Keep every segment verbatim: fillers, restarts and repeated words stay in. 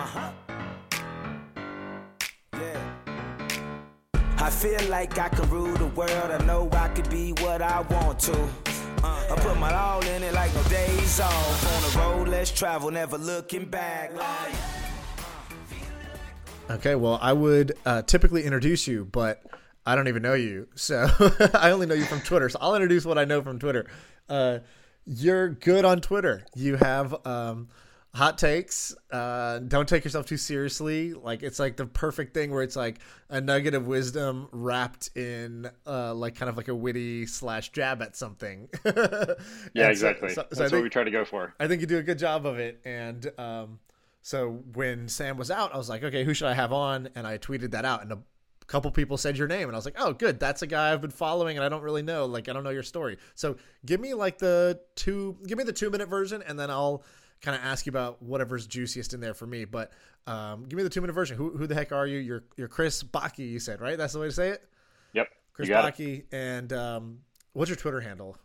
Uh-huh. Yeah. I feel like I can rule the world. I know I could be what I want to. Uh, I put my all in it like no days off. On the road, let's travel, never looking back. Like, Okay, well, I would uh, typically introduce you, but I don't even know you. So I only know you from Twitter. So I'll introduce what I know from Twitter. Uh, you're good on Twitter. You have um, hot takes. Uh, don't take yourself too seriously. Like, it's like the perfect thing where it's like a nugget of wisdom wrapped in uh, like kind of like a witty slash jab at something. Yeah, exactly. So, so, so That's I think, what we try to go for. I think you do a good job of it. And um, so when Sam was out, I was like, okay, who should I have on? And I tweeted that out, and a couple people said your name, and I was like, oh, good. That's a guy I've been following, and I don't really know. Like, I don't know your story. So give me like the two, give me the two minute version, and then I'll kind of ask you about whatever's juiciest in there for me. But um, give me the two minute version. Who, who the heck are you? You're, you're Chris Bakke, you said, right? That's the way to say it? Yep. Chris you got Bakke. It. And um, what's your Twitter handle?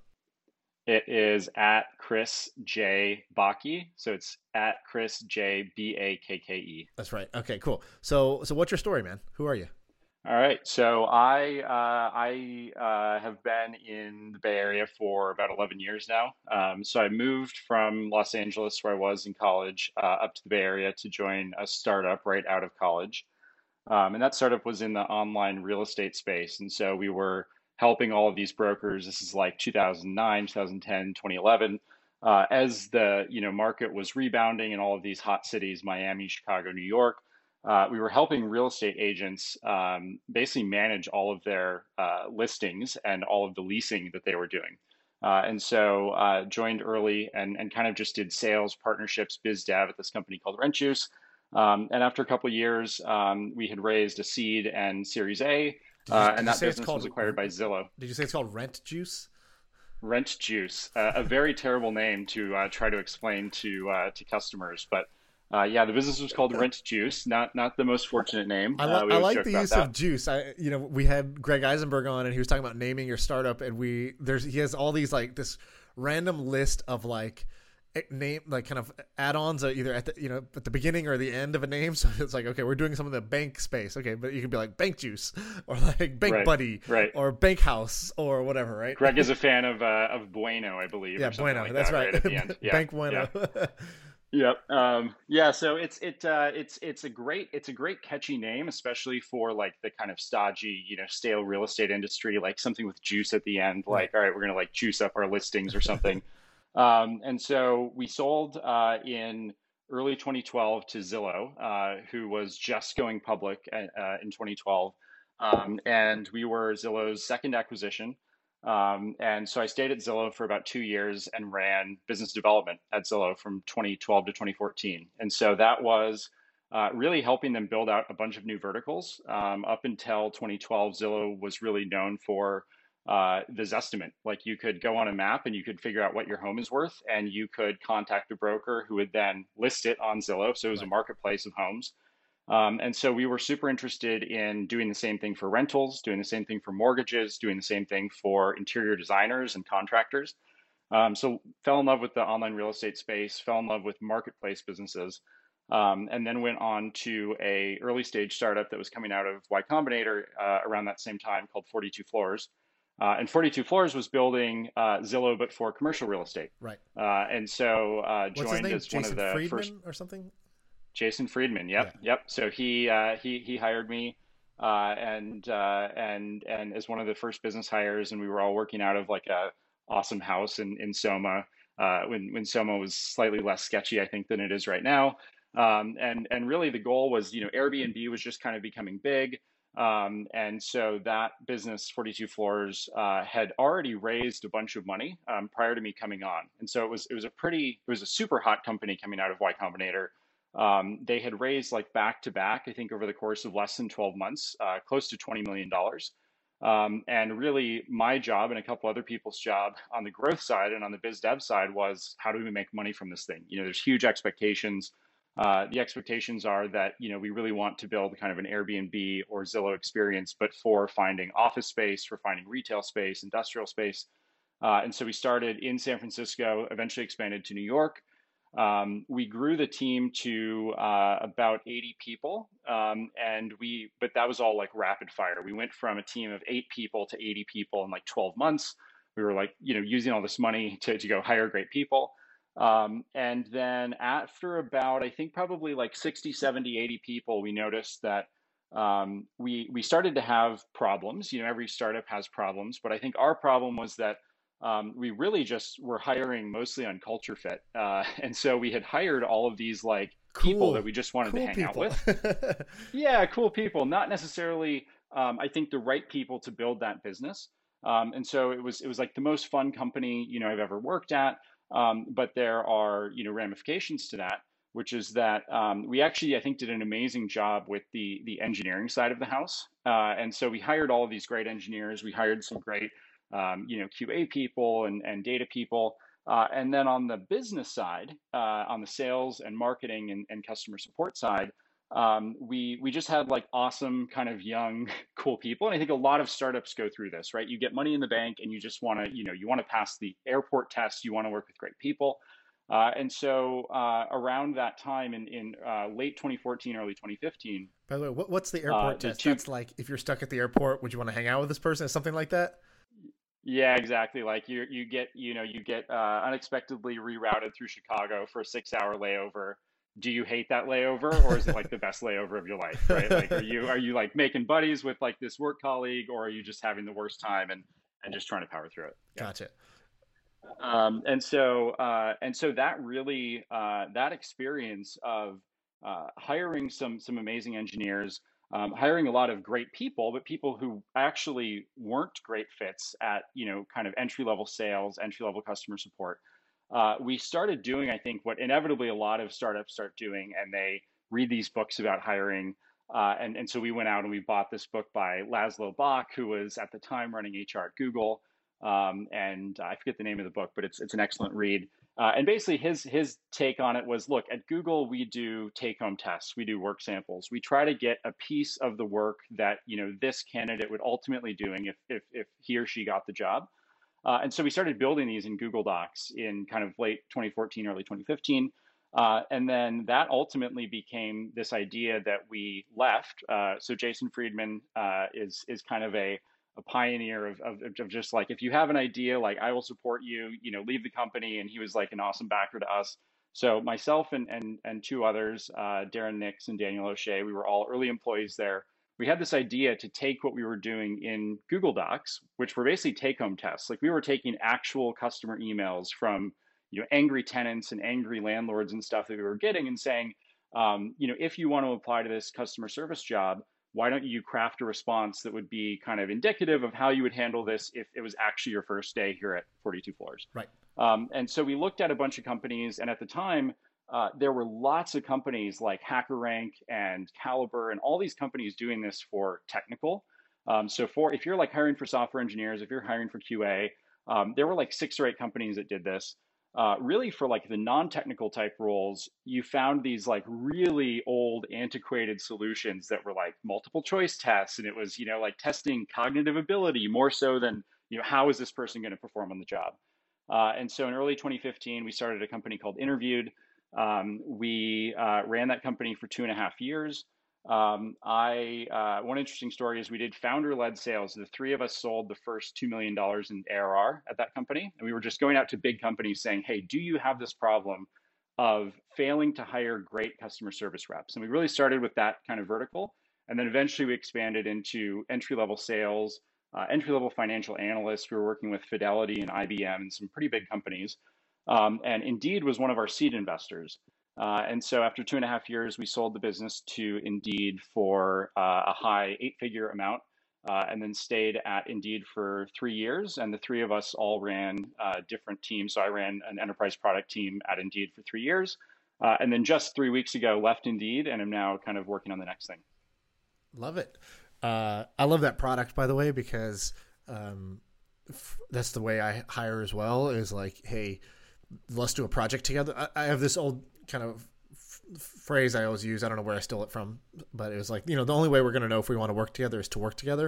It is at Chris J Bakke. So it's at Chris J B A K K E. That's right. Okay, cool. So, so what's your story, man? Who are you? All right. So I uh, I uh, have been in the Bay Area for about eleven years now. Um, so I moved from Los Angeles, where I was in college, uh, up to the Bay Area to join a startup right out of college. Um, and that startup was in the online real estate space. And so we were helping all of these brokers. This is like two thousand nine, two thousand ten, twenty eleven. Uh, as the you know market was rebounding in all of these hot cities, Miami, Chicago, New York, uh, we were helping real estate agents um, basically manage all of their uh, listings and all of the leasing that they were doing. Uh, and so uh, joined early and, and kind of just did sales, partnerships, biz dev at this company called Rent Juice. Um, and after a couple of years, um, we had raised a seed and Series A, you, uh, and that business business called, was acquired by Zillow. Did you say it's called Rent Juice? Rent Juice, uh, a very terrible name to uh, try to explain to uh, to customers, but uh, yeah, the business was called Rent Juice, not not the most fortunate name. I, uh, li- I like the use that. of juice. I you know we had Greg Eisenberg on, and he was talking about naming your startup, and we there's he has all these like this random list of like name like kind of add-ons either at the you know at the beginning or the end of a name. So it's like, okay, we're doing some of the bank space, okay, but you could be like Bank Juice or like Bank right, Buddy right. or Bank House or whatever, right? Greg is a fan of uh, of Bueno, I believe. Yeah, or Bueno. like That's that, right. right at the end. Yeah, Bank Bueno. Yeah. Yep. Um, yeah. So it's it uh, it's it's a great it's a great catchy name, especially for like the kind of stodgy, you know, stale real estate industry, like something with juice at the end. Like, all right, we're gonna like juice up our listings or something. um, and so we sold uh, in early twenty twelve to Zillow, uh, who was just going public uh, in twenty twelve, um, and we were Zillow's second acquisition. Um, and so I stayed at Zillow for about two years and ran business development at Zillow from twenty twelve to twenty fourteen. And so that was uh, really helping them build out a bunch of new verticals. Um, up until twenty twelve, Zillow was really known for uh, the Zestimate. Like you could go on a map and you could figure out what your home is worth, and you could contact a broker who would then list it on Zillow. So it was a marketplace of homes. Um, and so we were super interested in doing the same thing for rentals, doing the same thing for mortgages, doing the same thing for interior designers and contractors. Um, so fell in love with the online real estate space, fell in love with marketplace businesses, um, and then went on to a early stage startup that was coming out of Y Combinator uh, around that same time called forty-two Floors. Uh, and forty-two Floors was building uh, Zillow, but for commercial real estate. Right. Uh, and so uh, What's his joined name? as Jason one of the Friedman first. or something? Jason Friedman. Yep. Yeah. Yep. So he, uh, he, he hired me, uh, and, uh, and, and as one of the first business hires, and we were all working out of like a awesome house in, in Soma, uh, when, when Soma was slightly less sketchy, I think, than it is right now. Um, and, and really the goal was, you know, Airbnb was just kind of becoming big. Um, and so that business, forty-two Floors, uh, had already raised a bunch of money, um, prior to me coming on. And so it was, it was a pretty, it was a super hot company coming out of Y Combinator. Um, they had raised like back to back, I think over the course of less than twelve months, uh, close to twenty million dollars. Um, and really my job and a couple other people's job on the growth side and on the biz dev side was, how do we make money from this thing? You know, there's huge expectations. Uh, the expectations are that, you know, we really want to build kind of an Airbnb or Zillow experience, but for finding office space, for finding retail space, industrial space. Uh, and so we started in San Francisco, eventually expanded to New York. Um, we grew the team to uh, about eighty people, um, and we, but that was all like rapid fire. We went from a team of eight people to eighty people in like twelve months. We were like, you know, using all this money to, to go hire great people. Um, and then after about, I think probably like sixty, seventy, eighty people, we noticed that um, we, we started to have problems. You know, every startup has problems, but I think our problem was that um, we really just were hiring mostly on culture fit. Uh, and so we had hired all of these like Cool. people that we just wanted Cool to hang people. out with. Yeah, cool people, not necessarily, um, I think the right people to build that business. Um, and so it was, it was like the most fun company, you know, I've ever worked at. Um, but there are, you know, ramifications to that, which is that um, we actually, I think, did an amazing job with the the engineering side of the house. Uh, and so we hired all of these great engineers. We hired some great, um, you know, Q A people and, and data people. Uh, and then on the business side, uh, on the sales and marketing and, and customer support side, um, we we just had like awesome kind of young, cool people. And I think a lot of startups go through this, right? You get money in the bank and you just want to, you know, you want to pass the airport test. You want to work with great people. Uh, and so uh, around that time in, in uh, late twenty fourteen, early twenty fifteen. By the way, what, what's the airport uh, the test? two, That's like if you're stuck at the airport, would you want to hang out with this person? Something like that? Yeah, exactly. Like you, you get, you know, you get uh, unexpectedly rerouted through Chicago for a six-hour layover. Do you hate that layover, or is it like the best layover of your life? Right? Like, are you, are you like making buddies with like this work colleague, or are you just having the worst time and and just trying to power through it? Yeah. Gotcha. Um, and so, uh, and so that really, uh, that experience of uh, hiring some some amazing engineers, um, hiring a lot of great people, but people who actually weren't great fits at, you know, kind of entry level sales, entry level customer support. Uh, we started doing, I think, what inevitably a lot of startups start doing, and they read these books about hiring. Uh, and, and so we went out and we bought this book by Laszlo Bock, who was at the time running H R at Google. Um, and I forget the name of the book, but it's it's an excellent read. Uh, and basically, his his take on it was: look, at Google, we do take-home tests, we do work samples, we try to get a piece of the work that you know this candidate would ultimately doing if if if he or she got the job. Uh, and so we started building these in Google Docs in kind of late twenty fourteen, early twenty fifteen. Uh, and then that ultimately became this idea that we left. Uh, so Jason Friedman uh, is is kind of a a pioneer of, of, of just like, if you have an idea, like I will support you, you know, leave the company. And he was like an awesome backer to us. So myself and and and two others, uh, Darren Nix and Daniel O'Shea, we were all early employees there. We had this idea to take what we were doing in Google Docs, which were basically take-home tests. Like we were taking actual customer emails from, you know, angry tenants and angry landlords and stuff that we were getting and saying, um, you know, if you want to apply to this customer service job, why don't you craft a response that would be kind of indicative of how you would handle this if it was actually your first day here at forty-two Floors? Right. Um, and so we looked at a bunch of companies, and at the time, uh, there were lots of companies like HackerRank and Caliber and all these companies doing this for technical. Um, so for if you're like hiring for software engineers, if you're hiring for Q A, um, there were like six or eight companies that did this. Uh, really for like the non-technical type roles, you found these like really old antiquated solutions that were like multiple choice tests. And it was, you know, like testing cognitive ability more so than, you know, how is this person going to perform on the job? Uh, and so in early twenty fifteen, we started a company called Interviewed. Um, we uh, ran that company for two and a half years. Um, I uh, one interesting story is we did founder-led sales. The three of us sold the first two million dollars in A R R at that company. And we were just going out to big companies saying, hey, do you have this problem of failing to hire great customer service reps? And we really started with that kind of vertical. And then eventually we expanded into entry-level sales, uh, entry-level financial analysts. We were working with Fidelity and I B M and some pretty big companies. Um, and Indeed was one of our seed investors. Uh, and so after two and a half years, we sold the business to Indeed for uh, a high eight-figure amount, uh, and then stayed at Indeed for three years. And the three of us all ran uh, different teams. So I ran an enterprise product team at Indeed for three years. Uh, and then just three weeks ago, left Indeed and am now kind of working on the next thing. Love it. Uh, I love that product, by the way, because um, f- that's the way I hire as well, is like, hey, let's do a project together. I, I have this old kind of f- phrase I always use. I don't know where I stole it from, but it was like, you know, the only way we're going to know if we want to work together is to work together.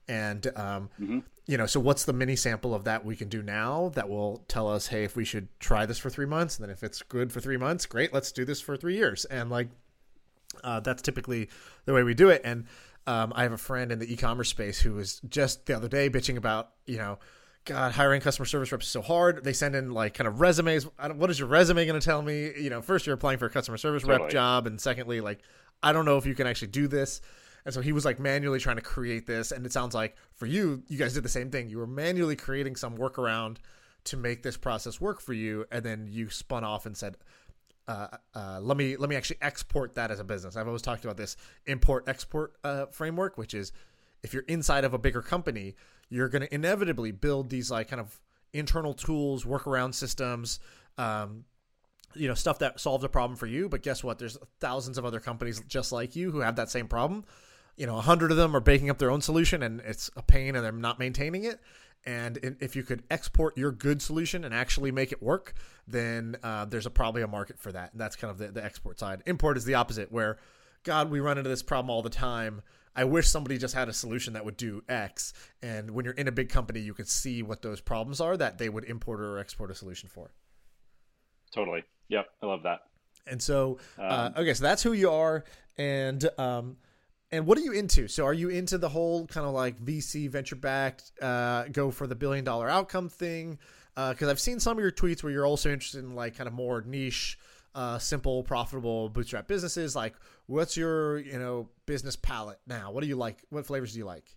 And, um, Mm-hmm. you know, so what's the mini sample of that we can do now that will tell us, hey, if we should try this for three months, and then if it's good for three months, great, let's do this for three years. And like, uh, that's typically the way we do it. And um, I have a friend in the e-commerce space who was just the other day bitching about, you know, God, hiring customer service reps is so hard. They send in like kind of resumes. I don't, what is your resume going to tell me? You know, first you're applying for a customer service Totally. rep job. And secondly, like, I don't know if you can actually do this. And so he was like manually trying to create this. And it sounds like for you, you guys did the same thing. You were manually creating some workaround to make this process work for you. And then you spun off and said, uh, uh, let me, let me actually export that as a business. I've always talked about this import export uh, framework, which is if you're inside of a bigger company, you're going to inevitably build these like kind of internal tools, workaround systems, um, you know, stuff that solves a problem for you. But guess what? There's thousands of other companies just like you who have that same problem. You know, a hundred of them are baking up their own solution and it's a pain and they're not maintaining it. And if you could export your good solution and actually make it work, then uh, there's a, probably a market for that. And that's kind of the, the export side. Import is the opposite where, God, we run into this problem all the time. I wish somebody just had a solution that would do X. And when you're in a big company, you can see what those problems are that they would import or export a solution for. Totally. Yep. I love that. And so, Um, uh, okay, so that's who you are. And, um, and what are you into? So are you into the whole kind of like V C venture backed, uh, go for the billion dollar outcome thing? Uh, cause I've seen some of your tweets where you're also interested in like kind of more niche, uh, simple, profitable bootstrap businesses. Like what's your, you know, business palette now? What do you like? What flavors do you like?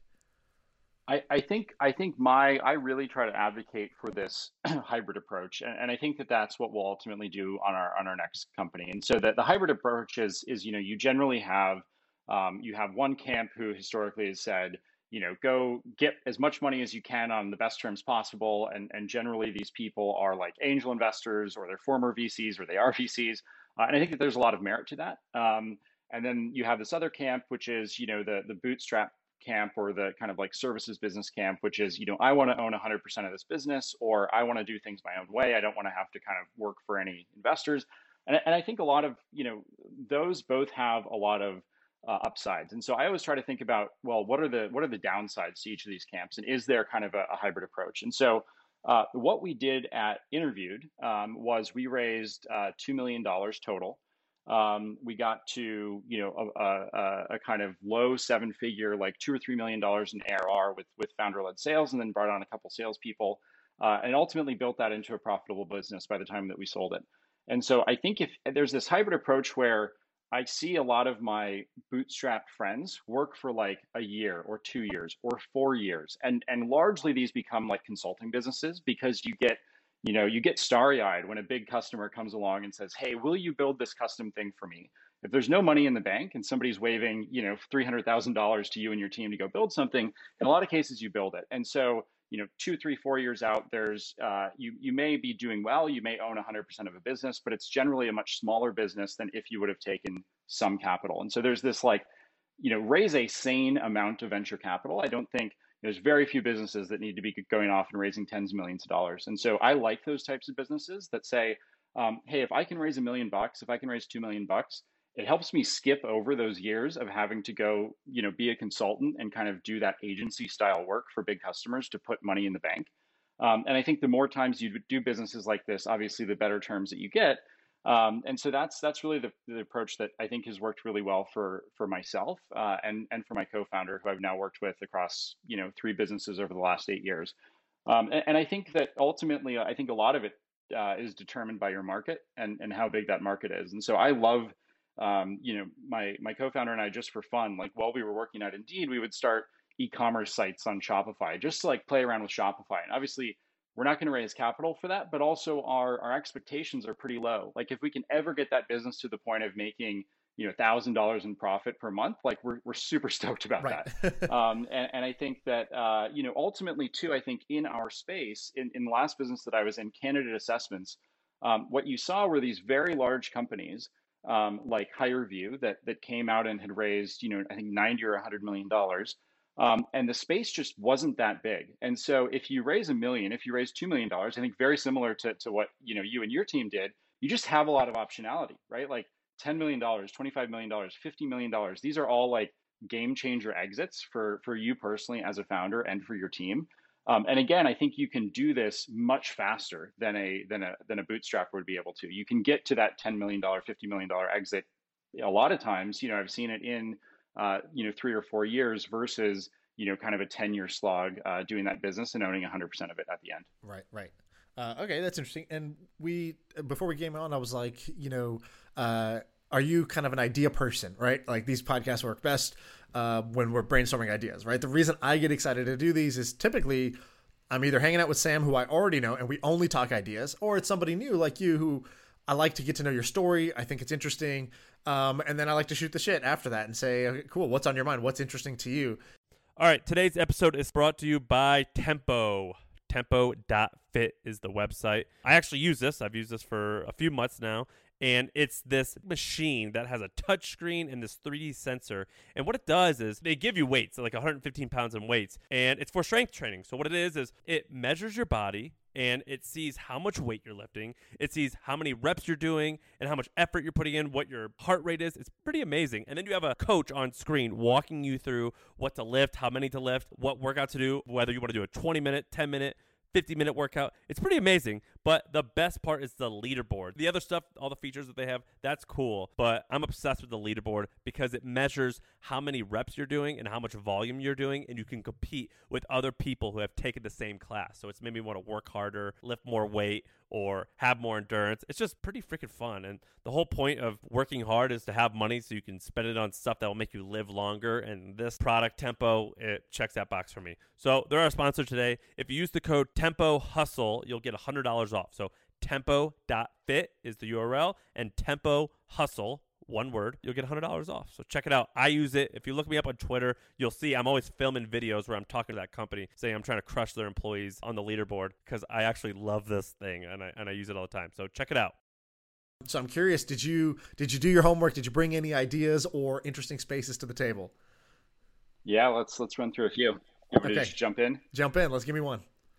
I, I think I think my I really try to advocate for this hybrid approach, and, and I think that that's what we'll ultimately do on our on our next company. And so that the hybrid approach is is you know you generally have um, you have one camp who historically has said, you know, go get as much money as you can on the best terms possible, and and generally these people are like angel investors or they're former V Cs or they are V Cs, uh, and I think that there's a lot of merit to that. Um, and then you have this other camp, which is you know the the bootstrap camp or the kind of like services business camp, which is, you know, I want to own one hundred percent of this business, or I want to do things my own way. I don't want to have to kind of work for any investors. And, and I think a lot of, you know, those both have a lot of uh, upsides. And so I always try to think about, well, what are the, what are the downsides to each of these camps? And is there kind of a, a hybrid approach? And so uh, what we did at Interviewed um, was we raised uh, two million dollars total. Um, we got to, you know, a, a, a kind of low seven figure, like two or three million dollars in A R R with, with founder led sales, and then brought on a couple salespeople, uh, and ultimately built that into a profitable business by the time that we sold it. And so I think if there's this hybrid approach where I see a lot of my bootstrap friends work for like a year or two years or four years, and, and largely these become like consulting businesses because you get You know, you get starry-eyed when a big customer comes along and says, hey, will you build this custom thing for me? If there's no money in the bank and somebody's waving, you know, three hundred thousand dollars to you and your team to go build something, in a lot of cases you build it. And so, you know, two, three, four years out, there's, uh, you, you may be doing well, you may own one hundred percent of a business, but it's generally a much smaller business than if you would have taken some capital. And so there's this like, you know, raise a sane amount of venture capital. I don't think, there's very few businesses that need to be going off and raising tens of millions of dollars. And so I like those types of businesses that say, um, hey, if I can raise a million bucks, if I can raise two million bucks, it helps me skip over those years of having to go, you know, be a consultant and kind of do that agency style work for big customers to put money in the bank. Um, and I think the more times you do businesses like this, obviously the better terms that you get. Um, and so that's that's really the, the approach that I think has worked really well for for myself uh, and and for my co-founder, who I've now worked with across you know three businesses over the last eight years. Um, and, and I think that ultimately, I think a lot of it uh, is determined by your market and and how big that market is. And so I love, um, you know, my my co-founder and I, just for fun, like while we were working at Indeed, we would start e-commerce sites on Shopify, just to like play around with Shopify. And obviously, we're not going to raise capital for that, but also our, our expectations are pretty low. Like if we can ever get that business to the point of making, you know, one thousand dollars in profit per month, like we're, we're super stoked about Right. that. um, and, and I think that, uh, you know, ultimately too, I think in our space, in, in the last business that I was in, Candidate Assessments, um, what you saw were these very large companies um, like HireVue that, that came out and had raised, you know, I think ninety or one hundred million dollars. Um, and the space just wasn't that big. And so if you raise a million, if you raise two million dollars, I think very similar to, to what, you know, you and your team did, you just have a lot of optionality, right? Like ten million dollars, twenty-five million dollars, fifty million dollars. These are all like game changer exits for for you personally as a founder and for your team. Um, and again, I think you can do this much faster than a than a than a bootstrapper would be able to. You can get to that ten million dollars, fifty million dollars exit a lot of times. You know, I've seen it in uh, you know three or four years versus you know kind of a ten year slog uh, doing that business and owning one hundred percent of it at the end. Right, right. Uh, okay, that's interesting. And we before we came on, I was like, you know, uh, are you kind of an idea person, right? Like these podcasts work best uh, when we're brainstorming ideas, right? The reason I get excited to do these is typically I'm either hanging out with Sam, who I already know, and we only talk ideas, or it's somebody new like you who I like to get to know your story. I think it's interesting. Um, and then I like to shoot the shit after that and say, okay, cool, what's on your mind? What's interesting to you? All right, today's episode is brought to you by Tempo. tempo dot fit is the website. I actually use this. I've used this for a few months now. And it's this machine that has a touch screen and this three D sensor. And what it does is they give you weights, like one hundred fifteen pounds in weights. And it's for strength training. So what it is, is it measures your body and it sees how much weight you're lifting. It sees how many reps you're doing and how much effort you're putting in, what your heart rate is. It's pretty amazing. And then you have a coach on screen walking you through what to lift, how many to lift, what workout to do, whether you want to do a twenty minute, ten minute, fifty minute workout. It's pretty amazing, but the best part is the leaderboard. The other stuff, all the features that they have, that's cool, but I'm obsessed with the leaderboard because it measures how many reps you're doing and how much volume you're doing, and you can compete with other people who have taken the same class. So it's made me want to work harder, lift more weight, or have more endurance. It's just pretty freaking fun. And the whole point of working hard is to have money so you can spend it on stuff that will make you live longer. And this product, Tempo, it checks that box for me. So they're our sponsor today. If you use the code Tempo Hustle, you'll get one hundred dollars off. So tempo dot fit is the U R L, and Tempo Hustle, one word, you'll get one hundred dollars off. So check it out. I use it. If you look me up on Twitter, you'll see I'm always filming videos where I'm talking to that company saying I'm trying to crush their employees on the leaderboard because I actually love this thing and I, and I use it all the time. So check it out. So I'm curious, did you did you do your homework? Did you bring any ideas or interesting spaces to the table? Yeah, let's let's run through a few. You want me Okay. to just jump in? Jump in. Let's give me one.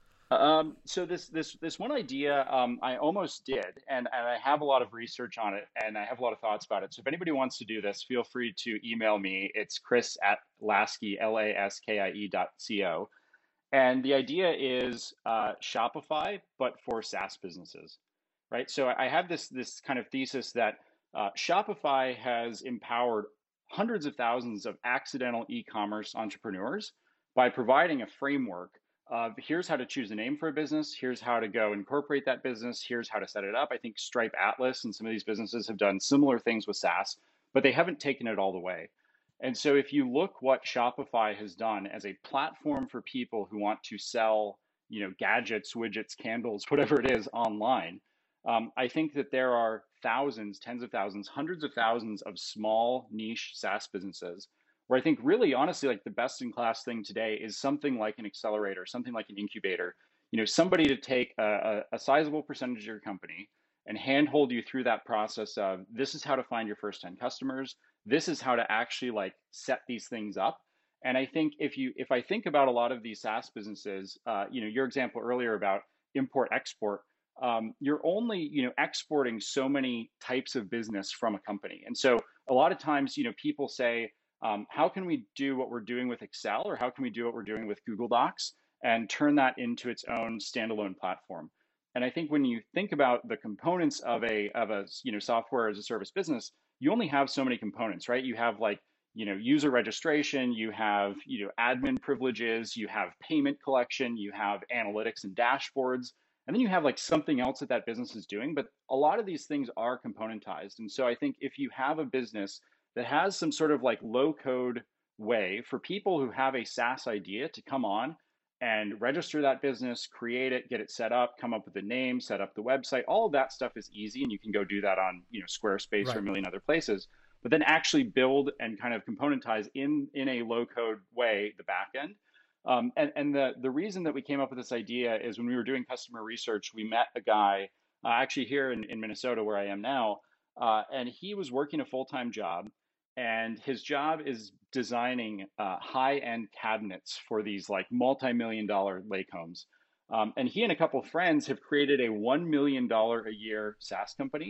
Um, so this this this one idea um, I almost did, and, and I have a lot of research on it, and I have a lot of thoughts about it. So if anybody wants to do this, feel free to email me. It's Chris at Laskie, L A S K I E dot C O. And the idea is uh, Shopify, but for SaaS businesses, right? So I have this this kind of thesis that uh, Shopify has empowered hundreds of thousands of accidental e-commerce entrepreneurs by providing a framework of here's how to choose a name for a business, here's how to go incorporate that business, here's how to set it up. I think Stripe Atlas and some of these businesses have done similar things with SaaS, but they haven't taken it all the way. And so if you look what Shopify has done as a platform for people who want to sell, you know, gadgets, widgets, candles, whatever it is online, um, I think that there are thousands, tens of thousands, hundreds of thousands of small niche SaaS businesses where I think really honestly, like the best in class thing today is something like an accelerator, something like an incubator, you know, somebody to take a, a, a sizable percentage of your company and handhold you through that process of this is how to find your first ten customers. This is how to actually like set these things up. And I think if you, if I think about a lot of these SaaS businesses, uh, you know, your example earlier about import export, um, you're only, you know, exporting so many types of business from a company. And so a lot of times, you know, people say, um, how can we do what we're doing with Excel, or how can we do what we're doing with Google Docs and turn that into its own standalone platform? And I think when you think about the components of a of a you know software as a service business, you only have so many components, right? You have like you know user registration, you have you know admin privileges, you have payment collection, you have analytics and dashboards, and then you have like something else that that business is doing. But a lot of these things are componentized, and so I think if you have a business that has some sort of like low code way for people who have a SaaS idea to come on and register that business, create it, get it set up, come up with a name, set up the website, all of that stuff is easy. And you can go do that on, you know, Squarespace Right. or a million other places, but then actually build and kind of componentize in, in a low code way, the back end. Um, and and the, the reason that we came up with this idea is when we were doing customer research, we met a guy uh, actually here in, in Minnesota where I am now. Uh, and he was working a full-time job. And his job is designing uh, high-end cabinets for these like multi-million dollar lake homes. Um, and he and a couple of friends have created a one million dollars a year SaaS company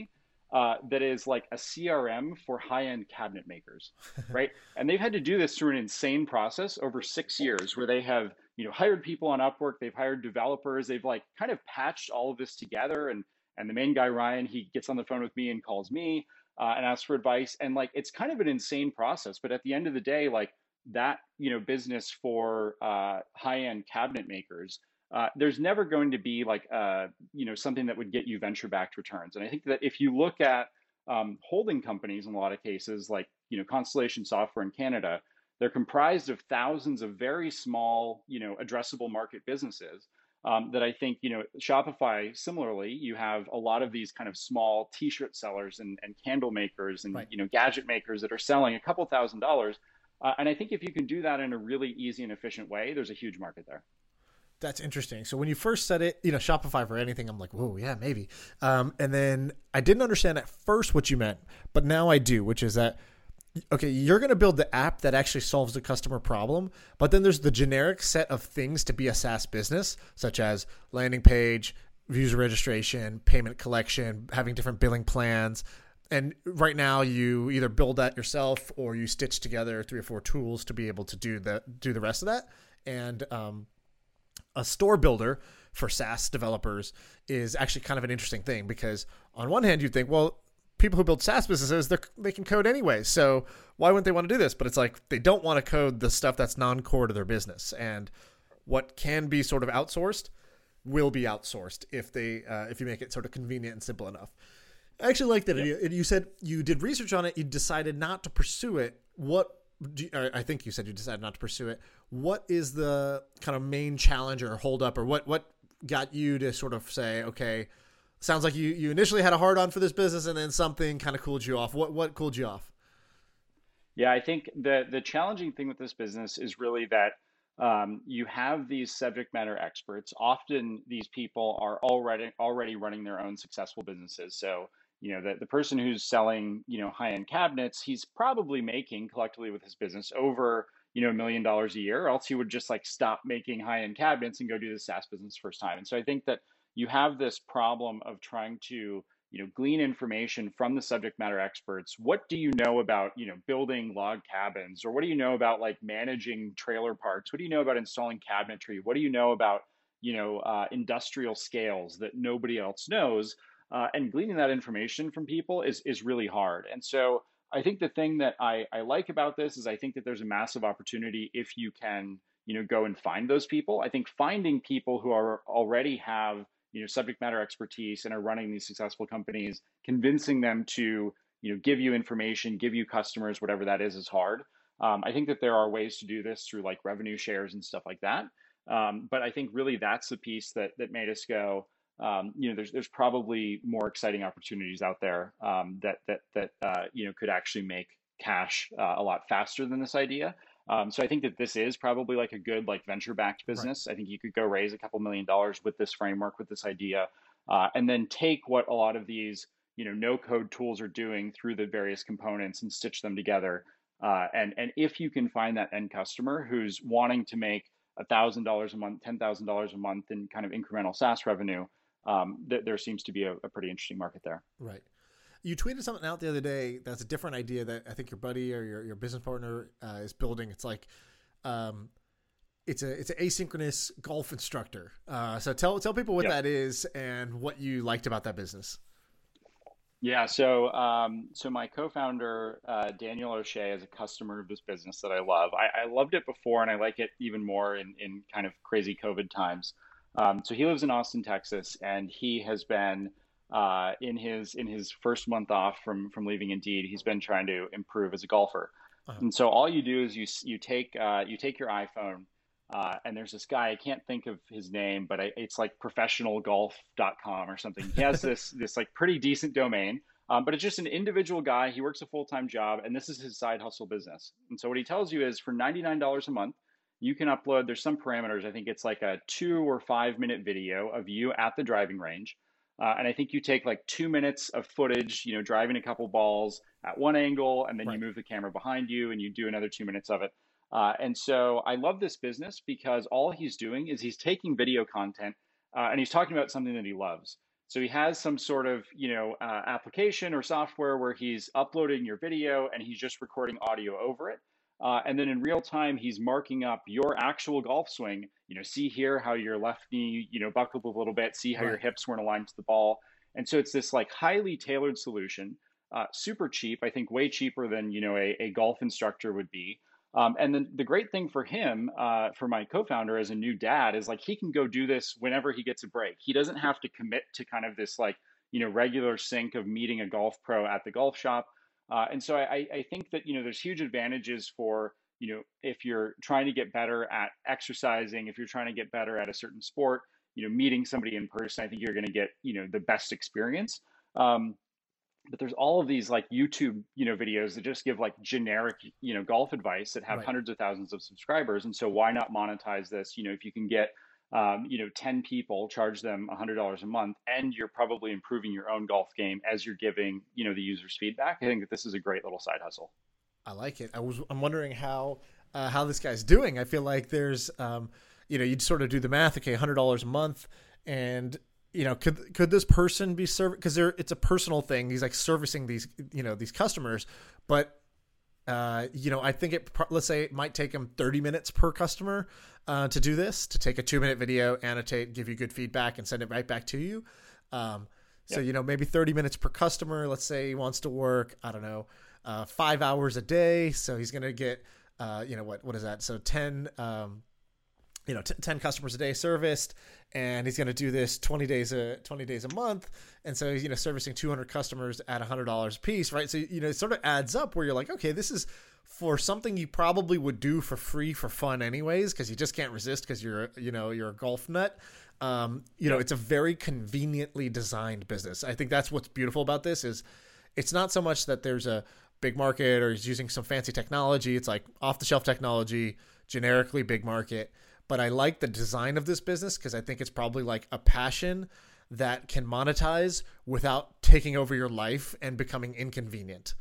uh, that is like a C R M for high-end cabinet makers, right? And they've had to do this through an insane process over six years where they have, you know, hired people on Upwork, they've hired developers, they've like kind of patched all of this together. And and the main guy, Ryan, he gets on the phone with me and calls me uh, and asks for advice. And like, it's kind of an insane process. But at the end of the day, like that, you know, business for uh, high-end cabinet makers, uh, there's never going to be like, uh, you know, something that would get you venture-backed returns. And I think that if you look at um, holding companies in a lot of cases, like, you know, Constellation Software in Canada, they're comprised of thousands of very small, you know, addressable market businesses. Um, that I think, you know, Shopify, similarly, you have a lot of these kind of small t-shirt sellers and, and candle makers and, right. you know, gadget makers that are selling a couple thousand dollars. Uh, and I think if you can do that in a really easy and efficient way, there's a huge market there. That's interesting. So when you first said it, you know, Shopify for anything, I'm like, whoa, yeah, maybe. Um, and then I didn't understand at first what you meant, but now I do, which is that, okay, you're going to build the app that actually solves the customer problem, but then there's the generic set of things to be a SaaS business, such as landing page, user registration, payment collection, having different billing plans. And right now you either build that yourself or you stitch together three or four tools to be able to do the, do the rest of that. And um, a store builder for SaaS developers is actually kind of an interesting thing because on one hand, you'd think, well, people who build SaaS businesses, they they can code anyway. So why wouldn't they want to do this? But it's like they don't want to code the stuff that's non-core to their business. And what can be sort of outsourced will be outsourced if they uh, if you make it sort of convenient and simple enough. I actually like that. Yep. You said you did research on it. You decided not to pursue it. What do you, I think you said you decided not to pursue it. What is the kind of main challenge or hold up, or what what got you to sort of say, okay, sounds like you, you initially had a hard on for this business and then something kind of cooled you off. What what cooled you off? Yeah, I think the the challenging thing with this business is really that um, you have these subject matter experts. Often these people are already already running their own successful businesses. So, you know, the, the person who's selling, you know, high-end cabinets, he's probably making collectively with his business over, you know, a million dollars a year, or else he would just like stop making high-end cabinets and go do the SaaS business first time. And so I think that you have this problem of trying to, you know, glean information from the subject matter experts. What do you know about, you know, building log cabins, or what do you know about like managing trailer parks? What do you know about installing cabinetry? What do you know about, you know, uh, industrial scales that nobody else knows? Uh, and gleaning that information from people is is really hard. And so I think the thing that I, I like about this is I think that there's a massive opportunity if you can, you know, go and find those people. I think finding people who are already have, you know, subject matter expertise and are running these successful companies, convincing them to, you know, give you information, give you customers, whatever that is, is hard. Um, I think that there are ways to do this through like revenue shares and stuff like that. Um, but I think really that's the piece that that made us go, um, you know, there's there's probably more exciting opportunities out there um, that that that uh, you know could actually make cash uh, a lot faster than this idea. Um, so I think that this is probably like a good like venture-backed business. Right. I think you could go raise a couple million dollars with this framework, with this idea, uh, and then take what a lot of these, you know, no-code tools are doing through the various components and stitch them together. Uh, and and if you can find that end customer who's wanting to make one thousand dollars a month, ten thousand dollars a month in kind of incremental SaaS revenue, um, th- there seems to be a, a pretty interesting market there. Right. You tweeted something out the other day that's a different idea that I think your buddy or your, your business partner uh, is building. It's like, um, it's a it's an asynchronous golf instructor. Uh, so tell tell people what yep. that is and what you liked about that business. Yeah, so um, so my co-founder uh, Daniel O'Shea is a customer of this business that I love. I, I loved it before, and I like it even more in in kind of crazy COVID times. Um, so he lives in Austin, Texas, and he has been. Uh, in his in his first month off from from leaving Indeed, he's been trying to improve as a golfer. Uh-huh. And so all you do is you you take uh, you take your iPhone, uh, and there's this guy, I can't think of his name, but I, it's like professional golf dot com or something. He has this this like pretty decent domain, um, but it's just an individual guy. He works a full-time job, and this is his side hustle business. And so what he tells you is for ninety-nine dollars a month, you can upload, there's some parameters, I think it's like a two or five minute video of you at the driving range. Uh, and I think you take like two minutes of footage, you know, driving a couple balls at one angle, and then right. you move the camera behind you and you do another two minutes of it. Uh, and so I love this business because all he's doing is he's taking video content uh, and he's talking about something that he loves. So he has some sort of, you know, uh, application or software where he's uploading your video and he's just recording audio over it. Uh, and then in real time, he's marking up your actual golf swing. You know, see here how your left knee, you know, buckled a little bit. See how Right. your hips weren't aligned to the ball. And so it's this like highly tailored solution, uh, super cheap. I think way cheaper than, you know, a, a golf instructor would be. Um, and then the great thing for him, uh, for my co-founder as a new dad, is like he can go do this whenever he gets a break. He doesn't have to commit to kind of this like, you know, regular sync of meeting a golf pro at the golf shop. Uh, and so I, I think that, you know, there's huge advantages for, you know, if you're trying to get better at exercising, if you're trying to get better at a certain sport, you know, meeting somebody in person, I think you're going to get, you know, the best experience. Um, but there's all of these like YouTube, you know, videos that just give like generic, you know, golf advice that have Right. hundreds of thousands of subscribers. And so why not monetize this? You know, if you can get, um, you know, ten people, charge them a hundred dollars a month, and you're probably improving your own golf game as you're giving, you know, the users feedback. I think that this is a great little side hustle. I like it. I was I'm wondering how uh, how this guy's doing. I feel like there's um, you know, you'd sort of do the math. Okay, a hundred dollars a month, and you know, could could this person be serv? Because they're it's a personal thing. He's like servicing these you know these customers, but uh, you know, I think it let's say it might take him thirty minutes per customer uh, to do this, to take a two minute video, annotate, give you good feedback, and send it right back to you. Um, so Yep. you know, maybe thirty minutes per customer. Let's say he wants to work, I don't know, uh, five hours a day. So he's going to get, uh, you know, what, what is that? So ten, um, you know, t- ten customers a day serviced, and he's going to do this twenty days a twenty days a month. And so he's, you know, servicing two hundred customers at a hundred dollars a piece. Right. So, you know, it sort of adds up where you're like, okay, this is for something you probably would do for free, for fun anyways, cause you just can't resist. Cause you're, you know, you're a golf nut. Um, you know, it's a very conveniently designed business. I think that's what's beautiful about this is it's not so much that there's a big market or he's using some fancy technology. It's like off the shelf technology, generically big market. But I like the design of this business because I think it's probably like a passion that can monetize without taking over your life and becoming inconvenient.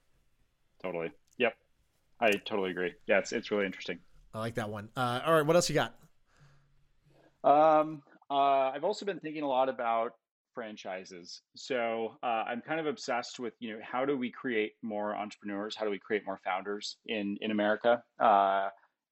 Totally. Yep. I totally agree. Yeah, it's it's really interesting. I like that one. Uh, all right, what else you got? Um, uh, I've also been thinking a lot about franchises. So uh, I'm kind of obsessed with, you know, how do we create more entrepreneurs? How do we create more founders in in America? Uh,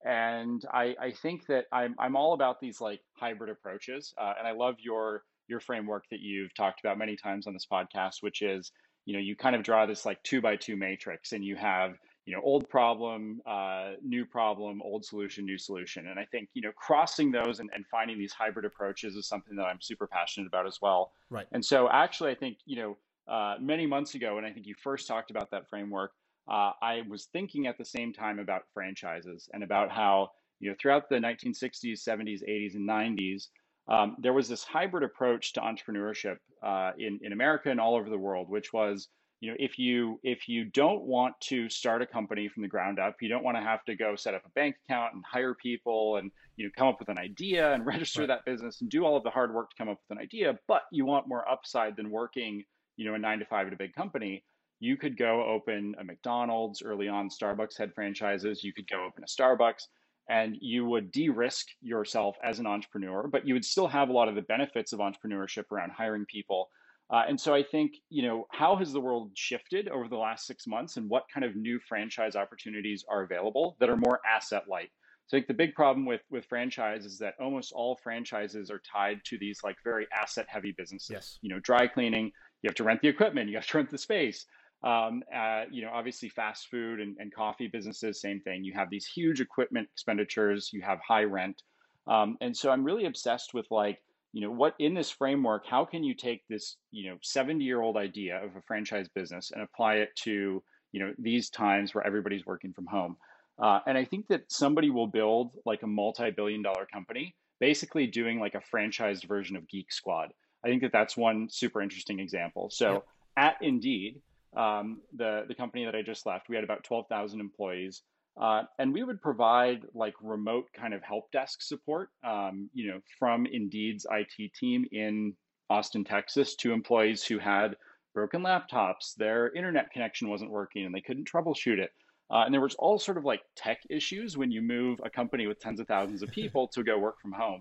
and I, I think that I'm I'm all about these like hybrid approaches. Uh, and I love your your framework that you've talked about many times on this podcast, which is, you know, you kind of draw this like two by two matrix, and you have, you know, old problem, uh, new problem, old solution, new solution. And I think, you know, crossing those and, and finding these hybrid approaches is something that I'm super passionate about as well. Right. And so actually, I think, you know, uh, many months ago, when I think you first talked about that framework, uh, I was thinking at the same time about franchises and about how, you know, throughout the nineteen sixties, seventies, eighties, and nineties, um, there was this hybrid approach to entrepreneurship uh, in, in America and all over the world, which was, you know, if you if you don't want to start a company from the ground up, you don't want to have to go set up a bank account and hire people and, you know, come up with an idea and register Right. that business and do all of the hard work to come up with an idea, but you want more upside than working, you know, a nine to five at a big company, you could go open a McDonald's. Early on, Starbucks had franchises. You could go open a Starbucks, and you would de-risk yourself as an entrepreneur, but you would still have a lot of the benefits of entrepreneurship around hiring people. Uh, and so I think, you know, how has the world shifted over the last six months and what kind of new franchise opportunities are available that are more asset light? So I think the big problem with, with franchise is that almost all franchises are tied to these like very asset heavy businesses. Yes. You know, dry cleaning, you have to rent the equipment, you have to rent the space. Um, uh, you know, obviously fast food and, and coffee businesses, same thing. You have these huge equipment expenditures, you have high rent. Um, and so I'm really obsessed with like, you know, what in this framework, how can you take this, you know, seventy year old idea of a franchise business and apply it to, you know, these times where everybody's working from home? Uh, and I think that somebody will build like a multi-billion dollar company, basically doing like a franchised version of Geek Squad. I think that that's one super interesting example. So Yep. at Indeed, um, the, the company that I just left, we had about twelve thousand employees. Uh, and we would provide like remote kind of help desk support, um, you know, from Indeed's I T team in Austin, Texas, to employees who had broken laptops, their internet connection wasn't working, and they couldn't troubleshoot it. Uh, and there was all sort of like tech issues when you move a company with tens of thousands of people to go work from home.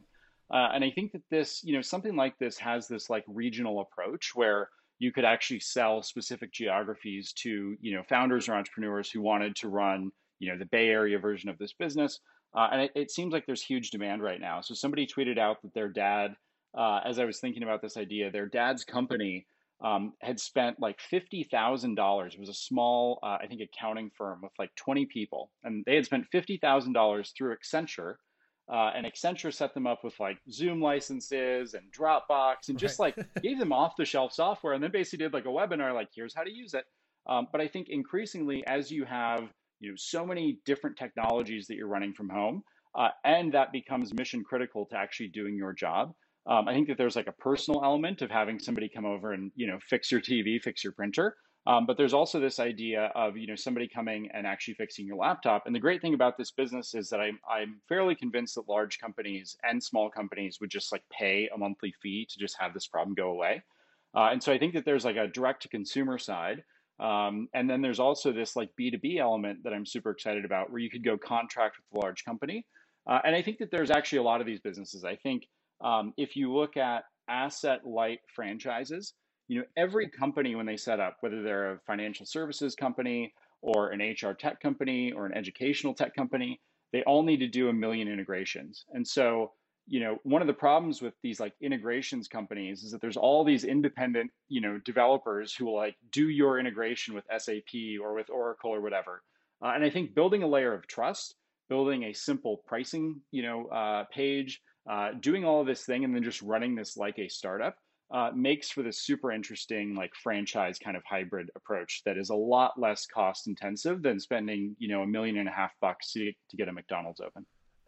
Uh, and I think that this, you know, something like this has this like regional approach where you could actually sell specific geographies to, you know, founders or entrepreneurs who wanted to run, you know, the Bay Area version of this business. Uh, and it, it seems like there's huge demand right now. So somebody tweeted out that their dad, uh, as I was thinking about this idea, their dad's company um, had spent like fifty thousand dollars. It was a small, uh, I think, accounting firm with like twenty people. And they had spent fifty thousand dollars through Accenture. Uh, and Accenture set them up with like Zoom licenses and Dropbox and just Right. like gave them off the shelf software and then basically did like a webinar, like, here's how to use it. Um, but I think increasingly, as you have, you know, so many different technologies that you're running from home, uh, and that becomes mission critical to actually doing your job. Um, I think that there's like a personal element of having somebody come over and, you know, fix your T V, fix your printer. Um, but there's also this idea of, you know, somebody coming and actually fixing your laptop. And the great thing about this business is that I'm, I'm fairly convinced that large companies and small companies would just like pay a monthly fee to just have this problem go away. Uh, and so I think that there's like a direct to consumer side. Um, and then there's also this like B two B element that I'm super excited about where you could go contract with a large company. Uh, and I think that there's actually a lot of these businesses. I think um, if you look at asset light franchises, you know, every company when they set up, whether they're a financial services company or an H R tech company or an educational tech company, they all need to do a million integrations. And so, you know, one of the problems with these like integrations companies is that there's all these independent, you know, developers who will like do your integration with S A P or with Oracle or whatever. Uh, and I think building a layer of trust, building a simple pricing, you know, uh, page, uh, doing all of this thing, and then just running this like a startup uh, makes for this super interesting like franchise kind of hybrid approach that is a lot less cost intensive than spending, you know, a million and a half bucks to, to get a McDonald's open.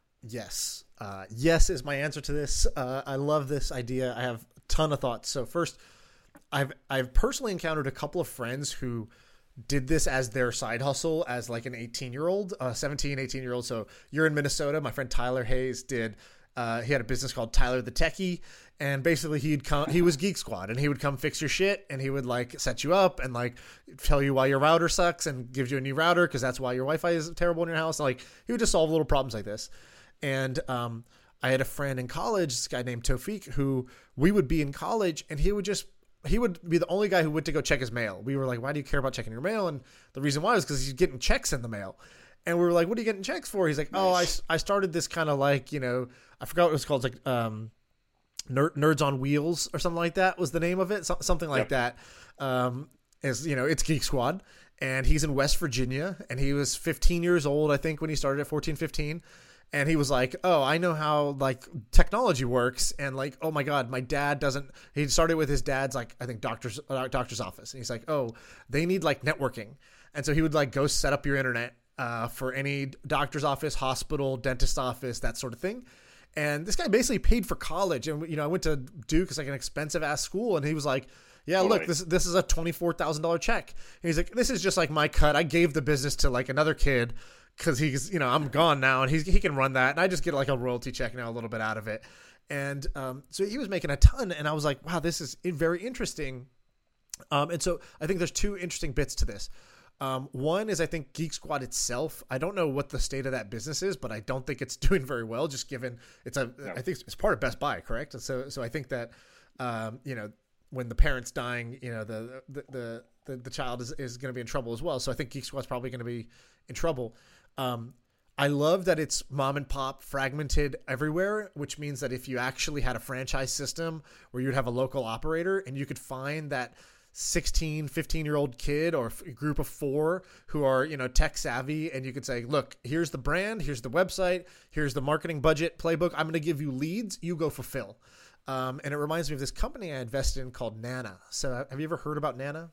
Yes. Uh, yes is my answer to this. Uh, I love this idea. I have a ton of thoughts. So first, I've I've personally encountered a couple of friends who did this as their side hustle as like an eighteen-year-old, uh, seventeen, eighteen-year-old. So you're in Minnesota. My friend Tyler Hayes did. Uh, he had a business called Tyler the Techie, and basically he'd come. He was Geek Squad, and he would come fix your shit, and he would like set you up and like tell you why your router sucks and gives you a new router because that's why your Wi-Fi is terrible in your house. And, like he would just solve little problems like this. And um, I had a friend in college, this guy named Tofik, who we would be in college, and he would just he would be the only guy who went to go check his mail. We were like, why do you care about checking your mail? And the reason why is because he's getting checks in the mail. And we were like, what are you getting checks for? He's like, oh, I, I started this kind of like, you know, I forgot what it was called, like um, Nerd, Nerds on Wheels or something like that was the name of it. So, something like yep. that. Um, is, you know, it's Geek Squad. And he's in West Virginia. And he was fifteen years old, I think, when he started at fourteen, fifteen. And he was like, oh, I know how like technology works. And like, oh my God, my dad doesn't, he started with his dad's like, I think doctor's, uh, doctor's office. And he's like, oh, they need like networking. And so he would like go set up your internet uh, for any doctor's office, hospital, dentist office, that sort of thing. And this guy basically paid for college. And, you know, I went to Duke. It's like an expensive ass school. And he was like, yeah, totally. look, this, this is a twenty-four thousand dollars check. And he's like, this is just like my cut. I gave the business to like another kid, because he's, you know, I'm gone now and he's, he can run that. And I just get like a royalty check now, a little bit out of it. And um, so he was making a ton. And I was like, wow, this is very interesting. Um, and so I think there's two interesting bits to this. Um, one is I think Geek Squad itself, I don't know what the state of that business is, but I don't think it's doing very well, just given it's a, no. I think it's part of Best Buy, correct? And so, so I think that, um, you know, when the parent's dying, you know, the, the, the, the, the child is, is going to be in trouble as well. So I think Geek Squad's probably going to be in trouble. Um, I love that it's mom and pop fragmented everywhere, which means that if you actually had a franchise system where you'd have a local operator and you could find that sixteen, fifteen year old kid or a group of four who are, you know, tech savvy, and you could say, look, here's the brand, here's the website, here's the marketing budget playbook. I'm going to give you leads. You go fulfill. Um, and it reminds me of this company I invested in called Nana. So have you ever heard about Nana?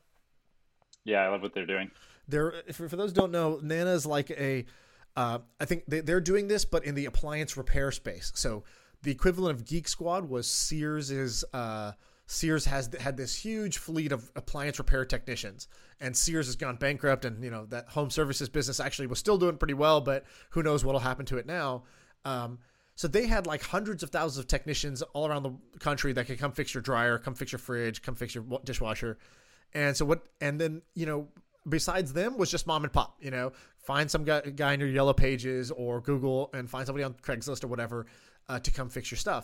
Yeah, I love what they're doing. They're, for, for those who don't know, Nana is like a, uh, I think they, they're doing this, but in the appliance repair space. So the equivalent of Geek Squad was Sears's, uh, Sears has had this huge fleet of appliance repair technicians, and Sears has gone bankrupt, and, you know, that home services business actually was still doing pretty well, but who knows what'll happen to it now. Um, so they had like hundreds of thousands of technicians all around the country that could come fix your dryer, come fix your fridge, come fix your dishwasher. And so what, and then, you know, besides them was just mom and pop, you know, find some guy, guy in your Yellow Pages or Google and find somebody on Craigslist or whatever uh, to come fix your stuff.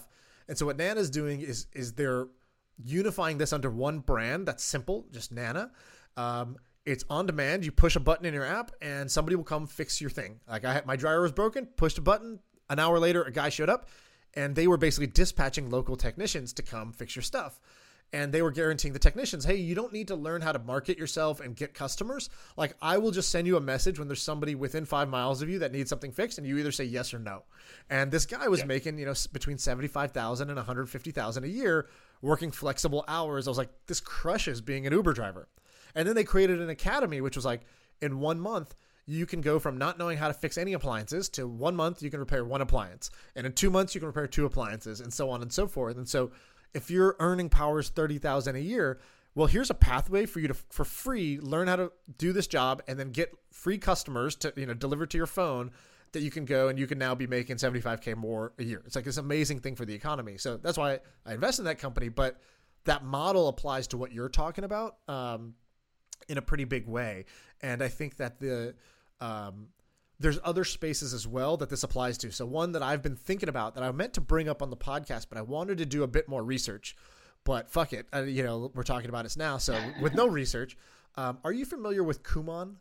And so what Nana's doing is is they're unifying this under one brand that's simple, just Nana. Um, it's on demand. You push a button in your app and somebody will come fix your thing. Like I had, my dryer was broken, pushed a button. An hour later, a guy showed up and they were basically dispatching local technicians to come fix your stuff. And they were guaranteeing the technicians, hey, you don't need to learn how to market yourself and get customers. Like I will just send you a message when there's somebody within five miles of you that needs something fixed and you either say yes or no. And this guy was yeah. making, you know, between seventy-five thousand and one hundred fifty thousand a year working flexible hours. I was like, this crushes being an Uber driver. And then they created an academy, which was like in one month, you can go from not knowing how to fix any appliances to one month, you can repair one appliance. And in two months, you can repair two appliances and so on and so forth. And so if your earning power is thirty thousand dollars a year, well, here's a pathway for you to, for free, learn how to do this job and then get free customers to, you know, deliver to your phone that you can go and you can now be making seventy-five K more a year. It's like this amazing thing for the economy. So that's why I invested in that company. But that model applies to what you're talking about um, in a pretty big way. And I think that the, um, there's other spaces as well that this applies to. So one that I've been thinking about that I meant to bring up on the podcast, but I wanted to do a bit more research, but fuck it. Uh, you know, we're talking about it now. So with no research, um, are you familiar with Kumon?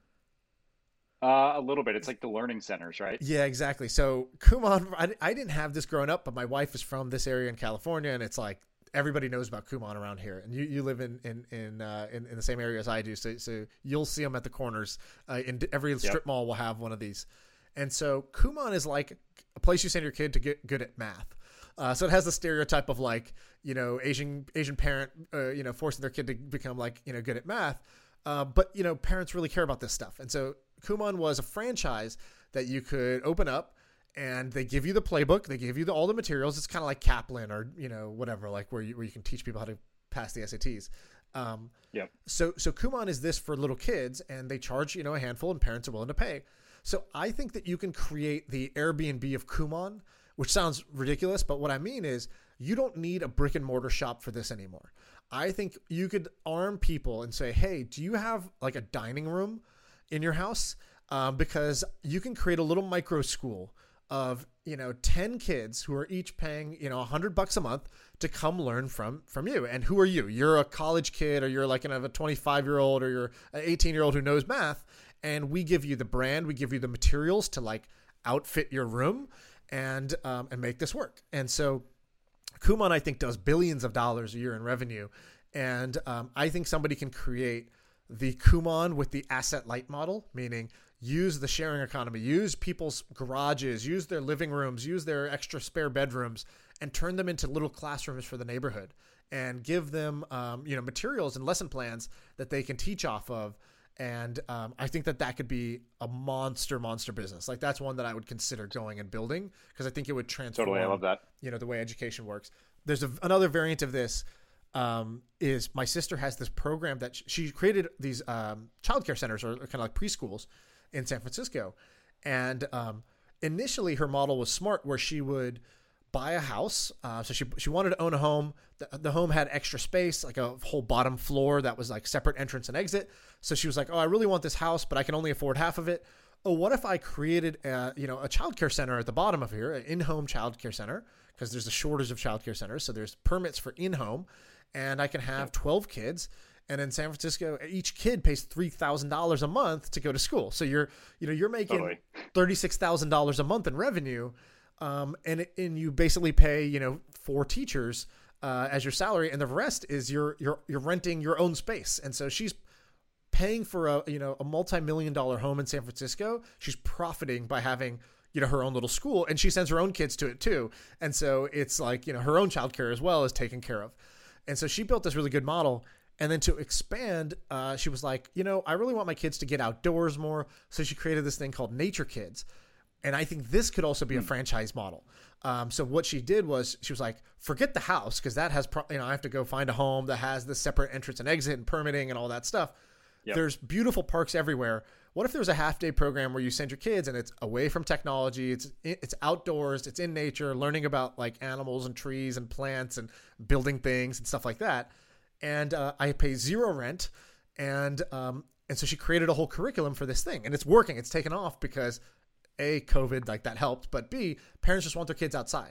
Uh, a little bit. It's like the learning centers, right? Yeah, exactly. So Kumon, I, I didn't have this growing up, but my wife is from this area in California, and it's like everybody knows about Kumon around here. And you, you live in in in, uh, in in the same area as I do, so so you'll see them at the corners. Uh, in every strip yep. mall will have one of these. And so Kumon is like a place you send your kid to get good at math. Uh, so it has the stereotype of like, you know, Asian Asian parent, uh, you know, forcing their kid to become like, you know, good at math. Uh, but, you know, parents really care about this stuff. And so Kumon was a franchise that you could open up and they give you the playbook. They give you the, all the materials. It's kind of like Kaplan or, you know, whatever, like where you, where you can teach people how to pass the S A Ts. Um, yep. So, so Kumon is this for little kids and they charge, you know, a handful and parents are willing to pay. So I think that you can create the Airbnb of Kumon, which sounds ridiculous, but what I mean is you don't need a brick and mortar shop for this anymore. I think you could arm people and say, hey, do you have like a dining room in your house? Um, because you can create a little micro school of, you know, ten kids who are each paying, you know, a hundred bucks a month to come learn from, from you. And who are you? You're a college kid, or you're like an, a twenty-five year old, or you're an eighteen year old who knows math. And we give you the brand, we give you the materials to like outfit your room and, um, and make this work. And so Kumon, I think, does billions of dollars a year in revenue. And um, I think somebody can create the Kumon with the asset light model, meaning use the sharing economy, use people's garages, use their living rooms, use their extra spare bedrooms, and turn them into little classrooms for the neighborhood and give them, um, you know, materials and lesson plans that they can teach off of. And um, I think that that could be a monster, monster business. Like that's one that I would consider going and building because I think it would transform, totally, I love that. You know, the way education works. There's a, another variant of this um, is my sister has this program that she, she created these um, childcare centers or kind of like preschools in San Francisco. And um, initially her model was smart where she would buy a house. Uh, so she she wanted to own a home. The, the home had extra space, like a whole bottom floor that was like separate entrance and exit. So she was like, oh, I really want this house, but I can only afford half of it. Oh, what if I created a, you know, a childcare center at the bottom of here, an in-home childcare center, because there's a shortage of childcare centers. So there's permits for in-home, and I can have twelve kids. And in San Francisco, each kid pays three thousand dollars a month to go to school. So you're, you know, you're making totally. thirty-six thousand dollars a month in revenue. Um, and, and you basically pay, you know, four teachers, uh, as your salary, and the rest is you're, you're, you're renting your own space. And so she's paying for a, you know, a multi-million dollar home in San Francisco. She's profiting by having, you know, her own little school, and she sends her own kids to it too. And so it's like, you know, her own childcare as well is taken care of. And so she built this really good model. And then to expand, uh, she was like, you know, I really want my kids to get outdoors more. So she created this thing called Nature Kids. And I think this could also be a franchise model. Um, so what she did was she was like, forget the house, because that has, pro- you know, I have to go find a home that has the separate entrance and exit and permitting and all that stuff. Yep. There's beautiful parks everywhere. What if there was a half day program where you send your kids and it's away from technology, it's it's outdoors, it's in nature, learning about like animals and trees and plants and building things and stuff like that. And uh, I pay zero rent, and um, and so she created a whole curriculum for this thing, and it's working. It's taken off because A, COVID, like that helped, but B, parents just want their kids outside.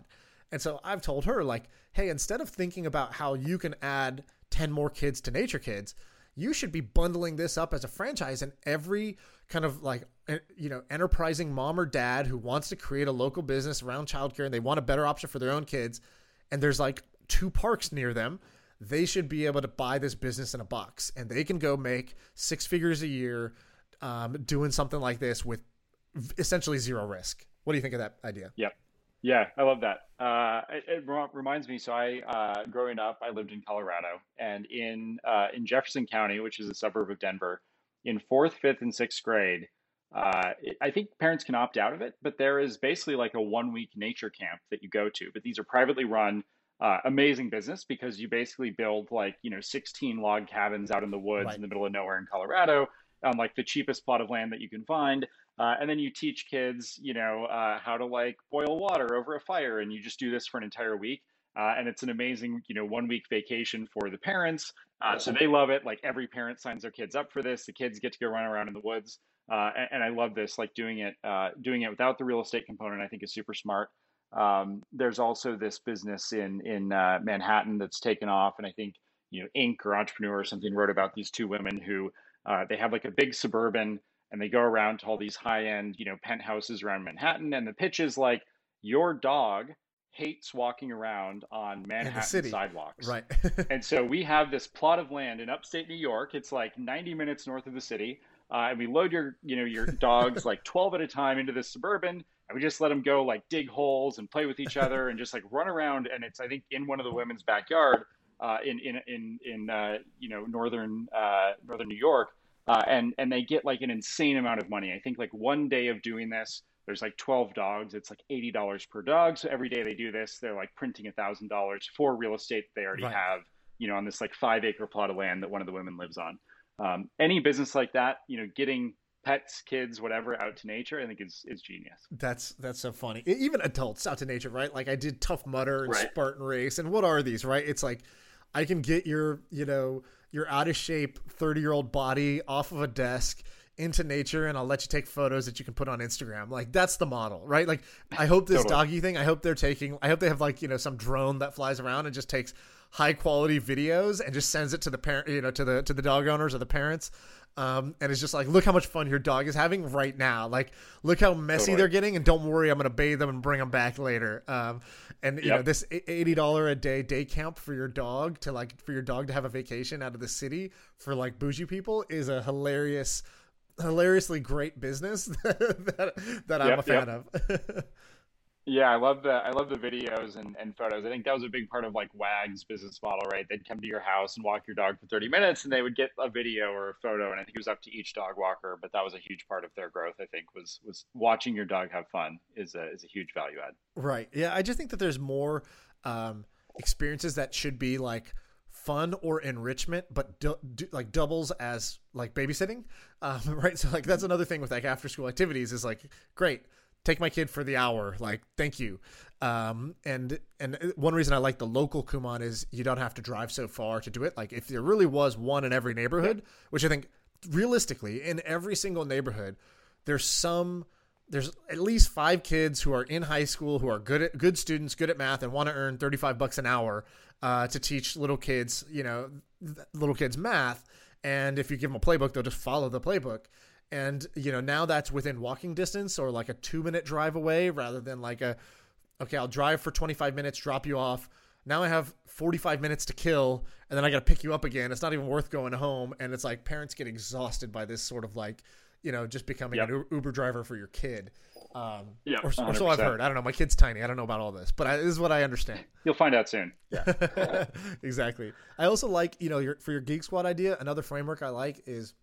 And so I've told her, like, hey, instead of thinking about how you can add ten more kids to Nature Kids, you should be bundling this up as a franchise, and every kind of like, you know, enterprising mom or dad who wants to create a local business around childcare and they want a better option for their own kids, and there's like two parks near them, they should be able to buy this business in a box, and they can go make six figures a year um, doing something like this with essentially zero risk. What do you think of that idea? Yep. Yeah, I love that. Uh, it, it re- reminds me. So I, uh, growing up, I lived in Colorado, and in uh, in Jefferson County, which is a suburb of Denver, in fourth, fifth, and sixth grade, uh, it, I think parents can opt out of it, but there is basically like a one week nature camp that you go to. But these are privately run, uh, amazing business, because you basically build like you know sixteen log cabins out in the woods Right. in the middle of nowhere in Colorado, on like the cheapest plot of land that you can find. Uh, and then you teach kids, you know, uh, how to like boil water over a fire, and you just do this for an entire week. Uh, and it's an amazing, you know, one week vacation for the parents. Uh, so they love it. Like every parent signs their kids up for this. The kids get to go run around in the woods. Uh, and, and I love this, like doing it, uh, doing it without the real estate component, I think is super smart. Um, there's also this business in, in uh, Manhattan that's taken off. And I think, you know, Inc or Entrepreneur or something wrote about these two women who uh, they have like a big Suburban, and they go around to all these high-end, you know, penthouses around Manhattan. And the pitch is like, your dog hates walking around on Manhattan city. sidewalks. Right. And so we have this plot of land in upstate New York. It's like ninety minutes north of the city. Uh, and we load your, you know, your dogs like twelve at a time into this Suburban. And we just let them go like dig holes and play with each other and just like run around. And it's, I think, in one of the women's backyard uh, in, in, in, in uh, you know, northern, uh, northern New York. Uh, and, and they get like an insane amount of money. I think like one day of doing this, there's like twelve dogs. It's like eighty dollars per dog. So every day they do this, they're like printing a thousand dollars for real estate that they already Right. have, you know, on this like five acre plot of land that one of the women lives on. Um, any business like that, you know, getting pets, kids, whatever, out to nature, I think is, is genius. That's that's so funny. E- Even adults out to nature, right? Like I did Tough Mudder and Right. Spartan Race, and what are these, right? It's like I can get your, you know, your out of shape thirty year old body off of a desk into nature, and I'll let you take photos that you can put on Instagram. Like that's the model, right? Like I hope this Totally. doggy thing, I hope they're taking, I hope they have like, you know, some drone that flies around and just takes high quality videos and just sends it to the parent, you know, to the, to the dog owners or the parents. Um, and it's just like, look how much fun your dog is having right now. Like, look how messy Totally. they're getting, and don't worry, I'm going to bathe them and bring them back later. Um, and you Yep. know, this eighty dollars a day day camp for your dog to like, for your dog to have a vacation out of the city for like bougie people is a hilarious, hilariously great business that, that I'm Yep, a fan yep. of. Yeah, I love the I love the videos and, and photos. I think that was a big part of like WAG's business model, right? They'd come to your house and walk your dog for thirty minutes, and they would get a video or a photo. And I think it was up to each dog walker, but that was a huge part of their growth. I think was was watching your dog have fun is a is a huge value add. Right. Yeah. I just think that there's more um, experiences that should be like fun or enrichment, but du- du- like doubles as like babysitting. Um, right. So like that's another thing with like after school activities is like, great, take my kid for the hour. Like, thank you. Um, and, and one reason I like the local Kumon is you don't have to drive so far to do it. Like if there really was one in every neighborhood, which I think realistically in every single neighborhood, there's some, there's at least five kids who are in high school who are good at good students, good at math, and want to earn thirty-five bucks an hour uh, to teach little kids, you know, th- little kids math. And if you give them a playbook, they'll just follow the playbook. And, you know, now that's within walking distance or like a two minute drive away rather than like a, okay, I'll drive for twenty-five minutes, drop you off. Now I have forty-five minutes to kill, and then I got to pick you up again. It's not even worth going home. And it's like parents get exhausted by this sort of like, you know, just becoming Yep. an Uber driver for your kid. Um, Yep, or, or so I've one hundred percent. heard. I don't know. My kid's tiny. I don't know about all this, but I, this is what I understand. You'll find out soon. Yeah. Exactly. I also like, you know, your, for your Geek Squad idea, another framework I like is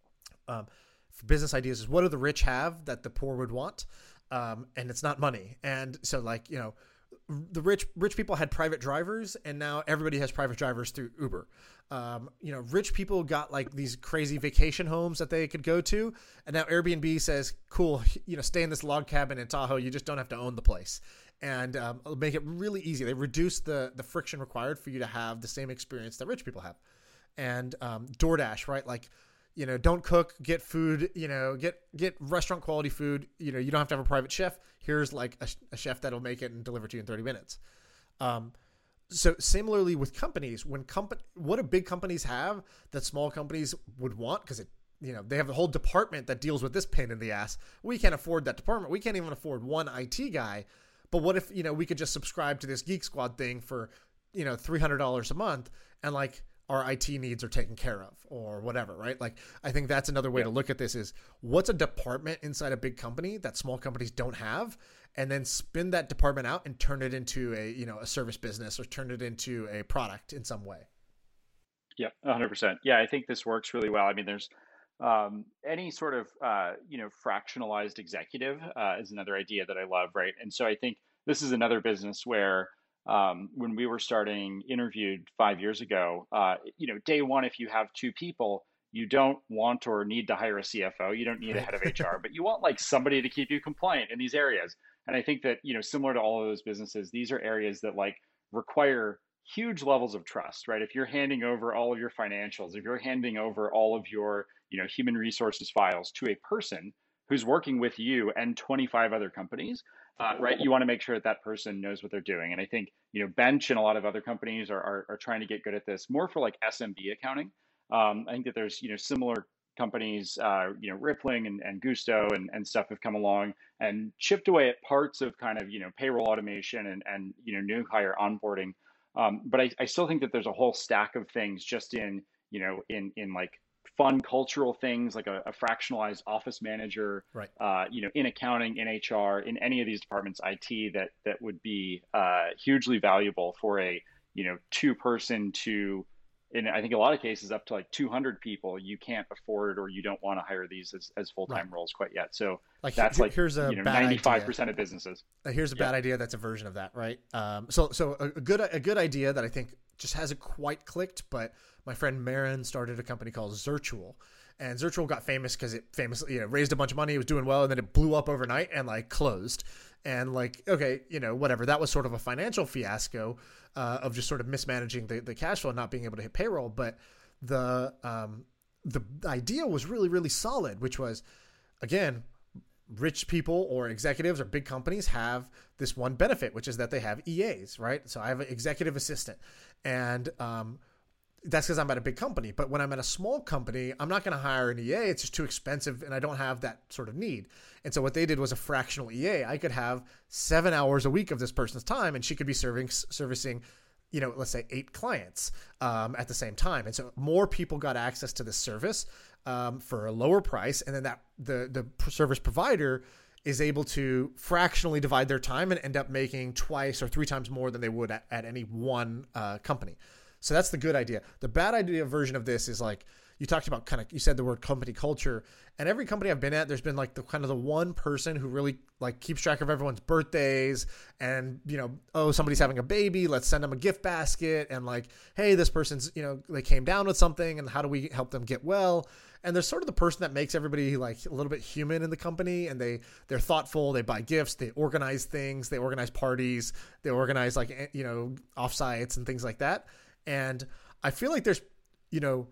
um, for business ideas is what do the rich have that the poor would want? Um, and it's not money. And so like, you know, the rich rich people had private drivers, and now everybody has private drivers through Uber. Um, you know, rich people got like these crazy vacation homes that they could go to, and now Airbnb says, "Cool, you know, stay in this log cabin in Tahoe. You just don't have to own the place," and um, it'll make it really easy. They reduce the the friction required for you to have the same experience that rich people have. And um, DoorDash, right? Like, you know, don't cook, get food, you know, get, get restaurant quality food. You know, you don't have to have a private chef. Here's like a, a chef that'll make it and deliver to you in thirty minutes. Um, so similarly with companies, when company, what do big companies have that small companies would want? Because it, you know, they have a whole department that deals with this pain in the ass. We can't afford that department. We can't even afford one I T guy. But what if, you know, we could just subscribe to this Geek Squad thing for, you know, three hundred dollars a month, and like our I T needs are taken care of or whatever, right? Like, I think that's another way yeah. to look at this is what's a department inside a big company that small companies don't have, and then spin that department out and turn it into a, you know, a service business or turn it into a product in some way. Yeah, one hundred percent. Yeah, I think this works really well. I mean, there's um, any sort of, uh, you know, fractionalized executive uh, is another idea that I love, right? And so I think this is another business where um, when we were starting Interviewed five years ago, uh, you know, day one, if you have two people, you don't want or need to hire a C F O. You don't need a head of H R, but you want like somebody to keep you compliant in these areas. And I think that, you know, similar to all of those businesses, these are areas that like require huge levels of trust, right? If you're handing over all of your financials, if you're handing over all of your, you know, human resources files to a person who's working with you and twenty-five other companies, uh, right? You want to make sure that that person knows what they're doing. And I think, you know, Bench and a lot of other companies are, are, are trying to get good at this more for like S M B accounting. Um, I think that there's, you know, similar companies, uh, you know, Rippling and, and Gusto and, and stuff have come along and chipped away at parts of kind of, you know, payroll automation and, and, you know, new hire onboarding. Um, but I, I still think that there's a whole stack of things just in, you know, in, in like fun cultural things, like a, a fractionalized office manager, right. uh, you know, in accounting, in H R, in any of these departments, I T, that, that would be uh, hugely valuable for a, you know, two person to, in I think a lot of cases up to like two hundred people, you can't afford or you don't want to hire these as, as full-time right. roles quite yet. So like, that's here, like, here's a you know, bad ninety-five percent idea. of businesses. Here's a yeah. bad idea. That's a version of that. Right. Um, so, so a, a good, a good idea that I think just hasn't quite clicked, but my friend Marin started a company called Zirtual, and Zirtual got famous because it famously, you know, raised a bunch of money. It was doing well. And then it blew up overnight and like closed. And like, okay, you know, whatever. That was sort of a financial fiasco uh, of just sort of mismanaging the, the cash flow, not being able to hit payroll. But the um, the idea was really, really solid, which was, again, rich people or executives or big companies have this one benefit, which is that they have E As, right? So I have an executive assistant, and um, that's because I'm at a big company. But when I'm at a small company, I'm not going to hire an E A. It's just too expensive, and I don't have that sort of need. And so what they did was a fractional E A. I could have seven hours a week of this person's time, and she could be serving servicing, you know, let's say eight clients um, at the same time. And so more people got access to this service um, for a lower price. And then that the, the service provider is able to fractionally divide their time and end up making twice or three times more than they would at, at any one uh, company. So that's the good idea. The bad idea version of this is like, you talked about kind of, you said the word company culture, and every company I've been at, there's been like the kind of the one person who really like keeps track of everyone's birthdays and, you know, oh, somebody's having a baby, let's send them a gift basket. And like, hey, this person's, you know, they came down with something and how do we help them get well? And there's sort of the person that makes everybody like a little bit human in the company, and they, they're thoughtful. They buy gifts, they organize things, they organize parties, they organize like, you know, offsites and things like that. And I feel like there's, you know,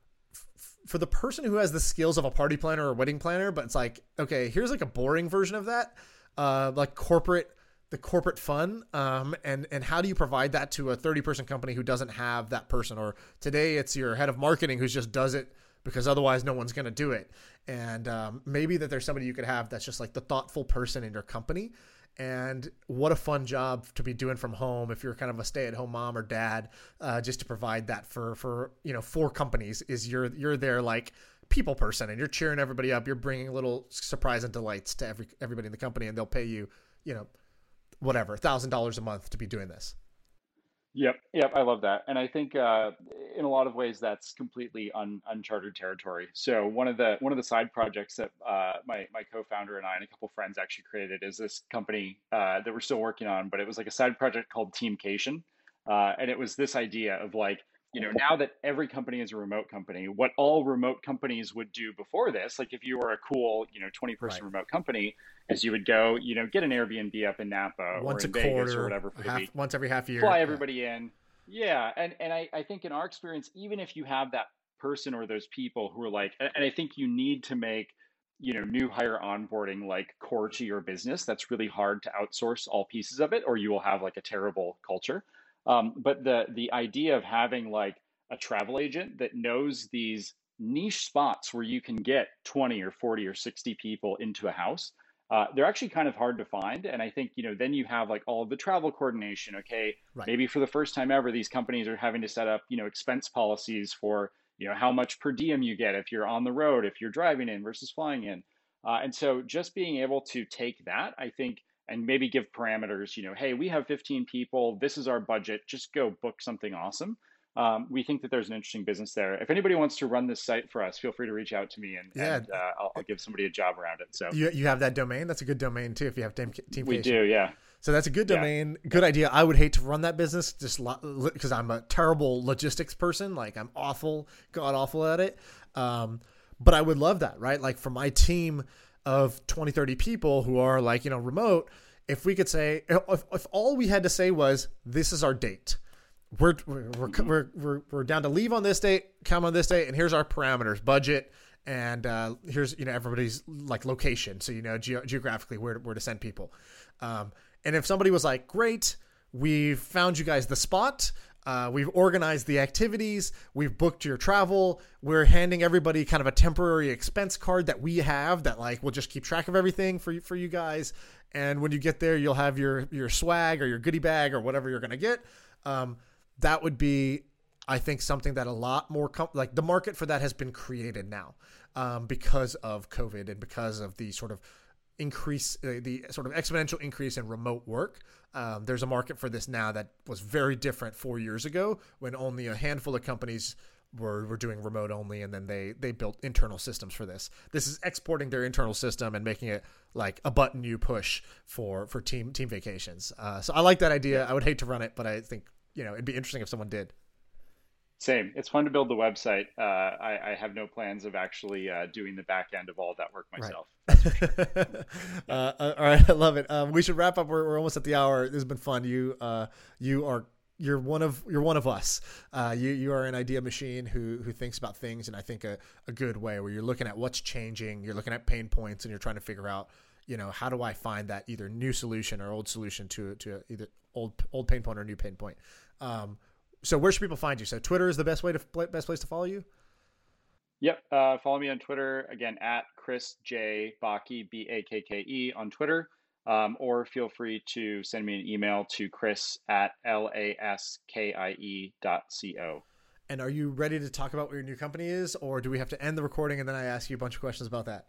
for the person who has the skills of a party planner or a wedding planner, but it's like, okay, here's like a boring version of that, uh, like corporate, the corporate fun. Um, and, and how do you provide that to a thirty person company who doesn't have that person? Or today it's your head of marketing who just does it because otherwise no one's going to do it. And um, maybe that there's somebody you could have that's just like the thoughtful person in your company. And what a fun job to be doing from home if you're kind of a stay-at-home mom or dad, uh, just to provide that for, for, you know, four companies is you're, you're their like people person, and you're cheering everybody up. You're bringing little surprise and delights to every, everybody in the company, and they'll pay you, you know, whatever, a thousand dollars a month to be doing this. Yep. Yep. I love that. And I think uh, in a lot of ways that's completely un, uncharted territory. So one of the one of the side projects that uh, my my co-founder and I and a couple friends actually created is this company uh, that we're still working on, but it was like a side project called Teamcation. Uh, and it was this idea of like, you know, now that every company is a remote company, what all remote companies would do before this, like if you were a cool, you know, twenty person right. remote company, is you would go, you know, get an Airbnb up in Napa once or in a Vegas quarter, or whatever for the half, week. once every half year. Fly everybody yeah. in. Yeah. And, and I, I think in our experience, even if you have that person or those people who are like, and I think you need to make you know, new hire onboarding like core to your business, that's really hard to outsource all pieces of it, or you will have like a terrible culture. Um, but the the idea of having like a travel agent that knows these niche spots where you can get twenty or forty or sixty people into a house, uh, they're actually kind of hard to find. And I think, you know, then you have like all of the travel coordination. Okay, Right. maybe for the first time ever, these companies are having to set up, you know, expense policies for, you know, how much per diem you get if you're on the road, if you're driving in versus flying in. Uh, and so just being able to take that, I think, and maybe give parameters, you know, hey, we have fifteen people, this is our budget, just go book something awesome. Um, we think that there's an interesting business there. If anybody wants to run this site for us, feel free to reach out to me, and, Yeah. and uh, I'll, I'll give somebody a job around it. So You you have that domain? That's a good domain too if you have Team Team we Vacation. do, yeah. So that's a good Yeah. domain, good idea. I would hate to run that business just because I'm a terrible logistics person. Like I'm awful, god awful at it. Um, but I would love that, right? Like for my team of twenty, thirty people who are like, you know, remote, if we could say, if, if all we had to say was, this is our date. We're, we're, we're, we're, we're down to leave on this date, come on this date, and here's our parameters, budget, and uh, here's, you know, everybody's like location. So, you know, ge- geographically where, where to send people. Um, and if somebody was like, great, we've found you guys the spot, uh, we've organized the activities, we've booked your travel, we're handing everybody kind of a temporary expense card that we have that like, we'll just keep track of everything for you, for you guys. And when you get there, you'll have your, your swag or your goodie bag or whatever you're going to get. Um, that would be, I think, something that a lot more com- like the market for that has been created now um, because of COVID and because of the sort of increase, uh, the sort of exponential increase in remote work. Um, there's a market for this now that was very different four years ago when only a handful of companies were, were doing remote only. And then they, they built internal systems for this. This is exporting their internal system and making it like a button you push for, for team, team vacations. Uh, so I like that idea. I would hate to run it, but I think, you know, it'd be interesting if someone did. Same. It's fun to build the website. Uh, I, I have no plans of actually uh, doing the back end of all of that work myself. Right. uh, all right, I love it. Um, we should wrap up. We're, we're almost at the hour. This has been fun. You, uh, you are you're one of you're one of us. Uh, you you are an idea machine who who thinks about things in I think a, a good way. Where you're looking at what's changing, you're looking at pain points, and you're trying to figure out, you know, how do I find that either new solution or old solution to to either old old pain point or new pain point. Um, so where should people find you? So Twitter is the best way to best place to follow you. Yep. Uh, follow me on Twitter again at Chris J Bakke, B A K K E on Twitter, um, or feel free to send me an email to Chris at L A S K I E dot C O. And are you ready to talk about what your new company is, or do we have to end the recording and then I ask you a bunch of questions about that?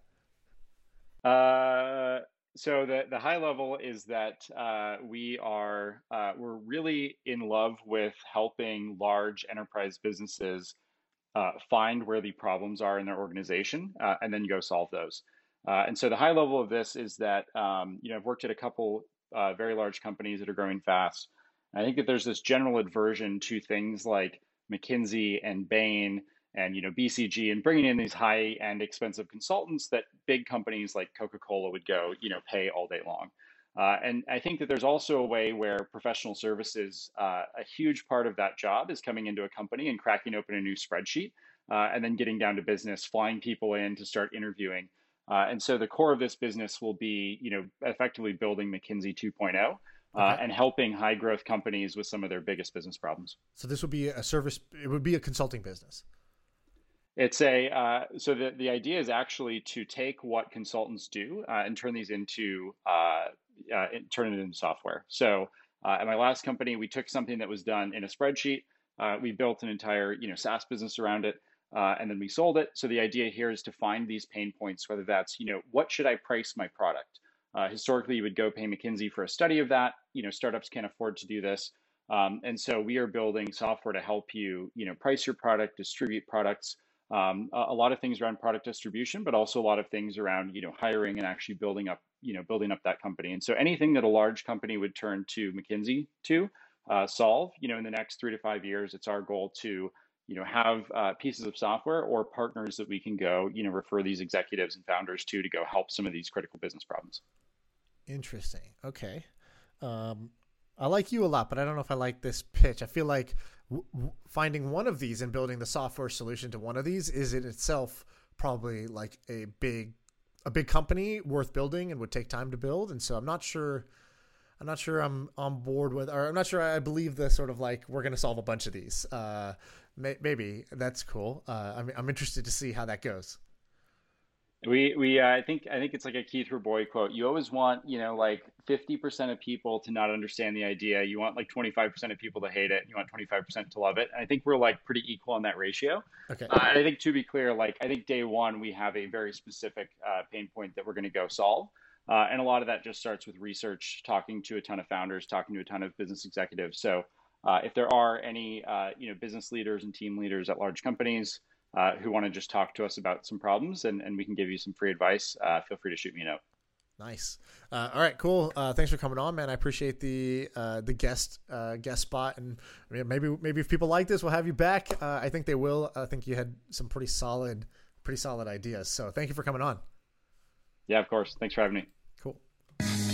Uh, so the the high level is that uh, we are uh, we're really in love with helping large enterprise businesses uh, find where the problems are in their organization, uh, and then go solve those. Uh, and so the high level of this is that um, you know I've worked at a couple uh, very large companies that are growing fast. I think that there's this general aversion to things like McKinsey and Bain and you know B C G and bringing in these high-end expensive consultants that big companies like Coca-Cola would go you know pay all day long. Uh, and I think that there's also a way where professional services, uh, a huge part of that job is coming into a company and cracking open a new spreadsheet uh, and then getting down to business, flying people in to start interviewing. Uh, and so the core of this business will be you know effectively building McKinsey two point oh. Uh, Okay. and helping high growth companies with some of their biggest business problems. So this would be a service. It would be a consulting business. It's a uh, so the the idea is actually to take what consultants do uh, and turn these into uh, uh, turn it into software. So uh, at my last company, we took something that was done in a spreadsheet. Uh, we built an entire you know SaaS business around it, uh, and then we sold it. So the idea here is to find these pain points, whether that's you know what should I price my product. Uh, historically, you would go pay McKinsey for a study of that. You know, startups can't afford to do this, um, and so we are building software to help you, you know, price your product, distribute products, um, a, a lot of things around product distribution, but also a lot of things around, you know, hiring and actually building up, you know, building up that company. And so anything that a large company would turn to McKinsey to uh, solve, you know, in the next three to five years, it's our goal to, you know, have uh, pieces of software or partners that we can go, you know, refer these executives and founders to to go help some of these critical business problems. Interesting. Okay. Um, I like you a lot, but I don't know if I like this pitch. I feel like w- w- finding one of these and building the software solution to one of these is in itself probably like a big a big company worth building and would take time to build. And so I'm not sure, I'm not sure I'm on board with, or I'm not sure I believe the sort of like, we're going to solve a bunch of these. Uh, may, maybe that's cool. Uh, I'm, I'm interested to see how that goes. We we uh, I think I think it's like a Keith Raboy quote. You always want, you know, like fifty percent of people to not understand the idea. You want like twenty-five percent of people to hate it. You want twenty-five percent to love it. And I think we're like pretty equal on that ratio. Okay. Uh, and I think to be clear, like I think day one we have a very specific uh, pain point that we're going to go solve. Uh, and a lot of that just starts with research, talking to a ton of founders, talking to a ton of business executives. So uh, if there are any uh, you know business leaders and team leaders at large companies Uh, who want to just talk to us about some problems and, and we can give you some free advice, uh, feel free to shoot me a note. Nice. Uh, all right, cool. Uh, thanks for coming on, man. I appreciate the uh, the guest uh, guest spot, and maybe maybe if people like this, we'll have you back. Uh, I think they will. I think you had some pretty solid, pretty solid ideas. So thank you for coming on. Yeah, of course. Thanks for having me. Cool.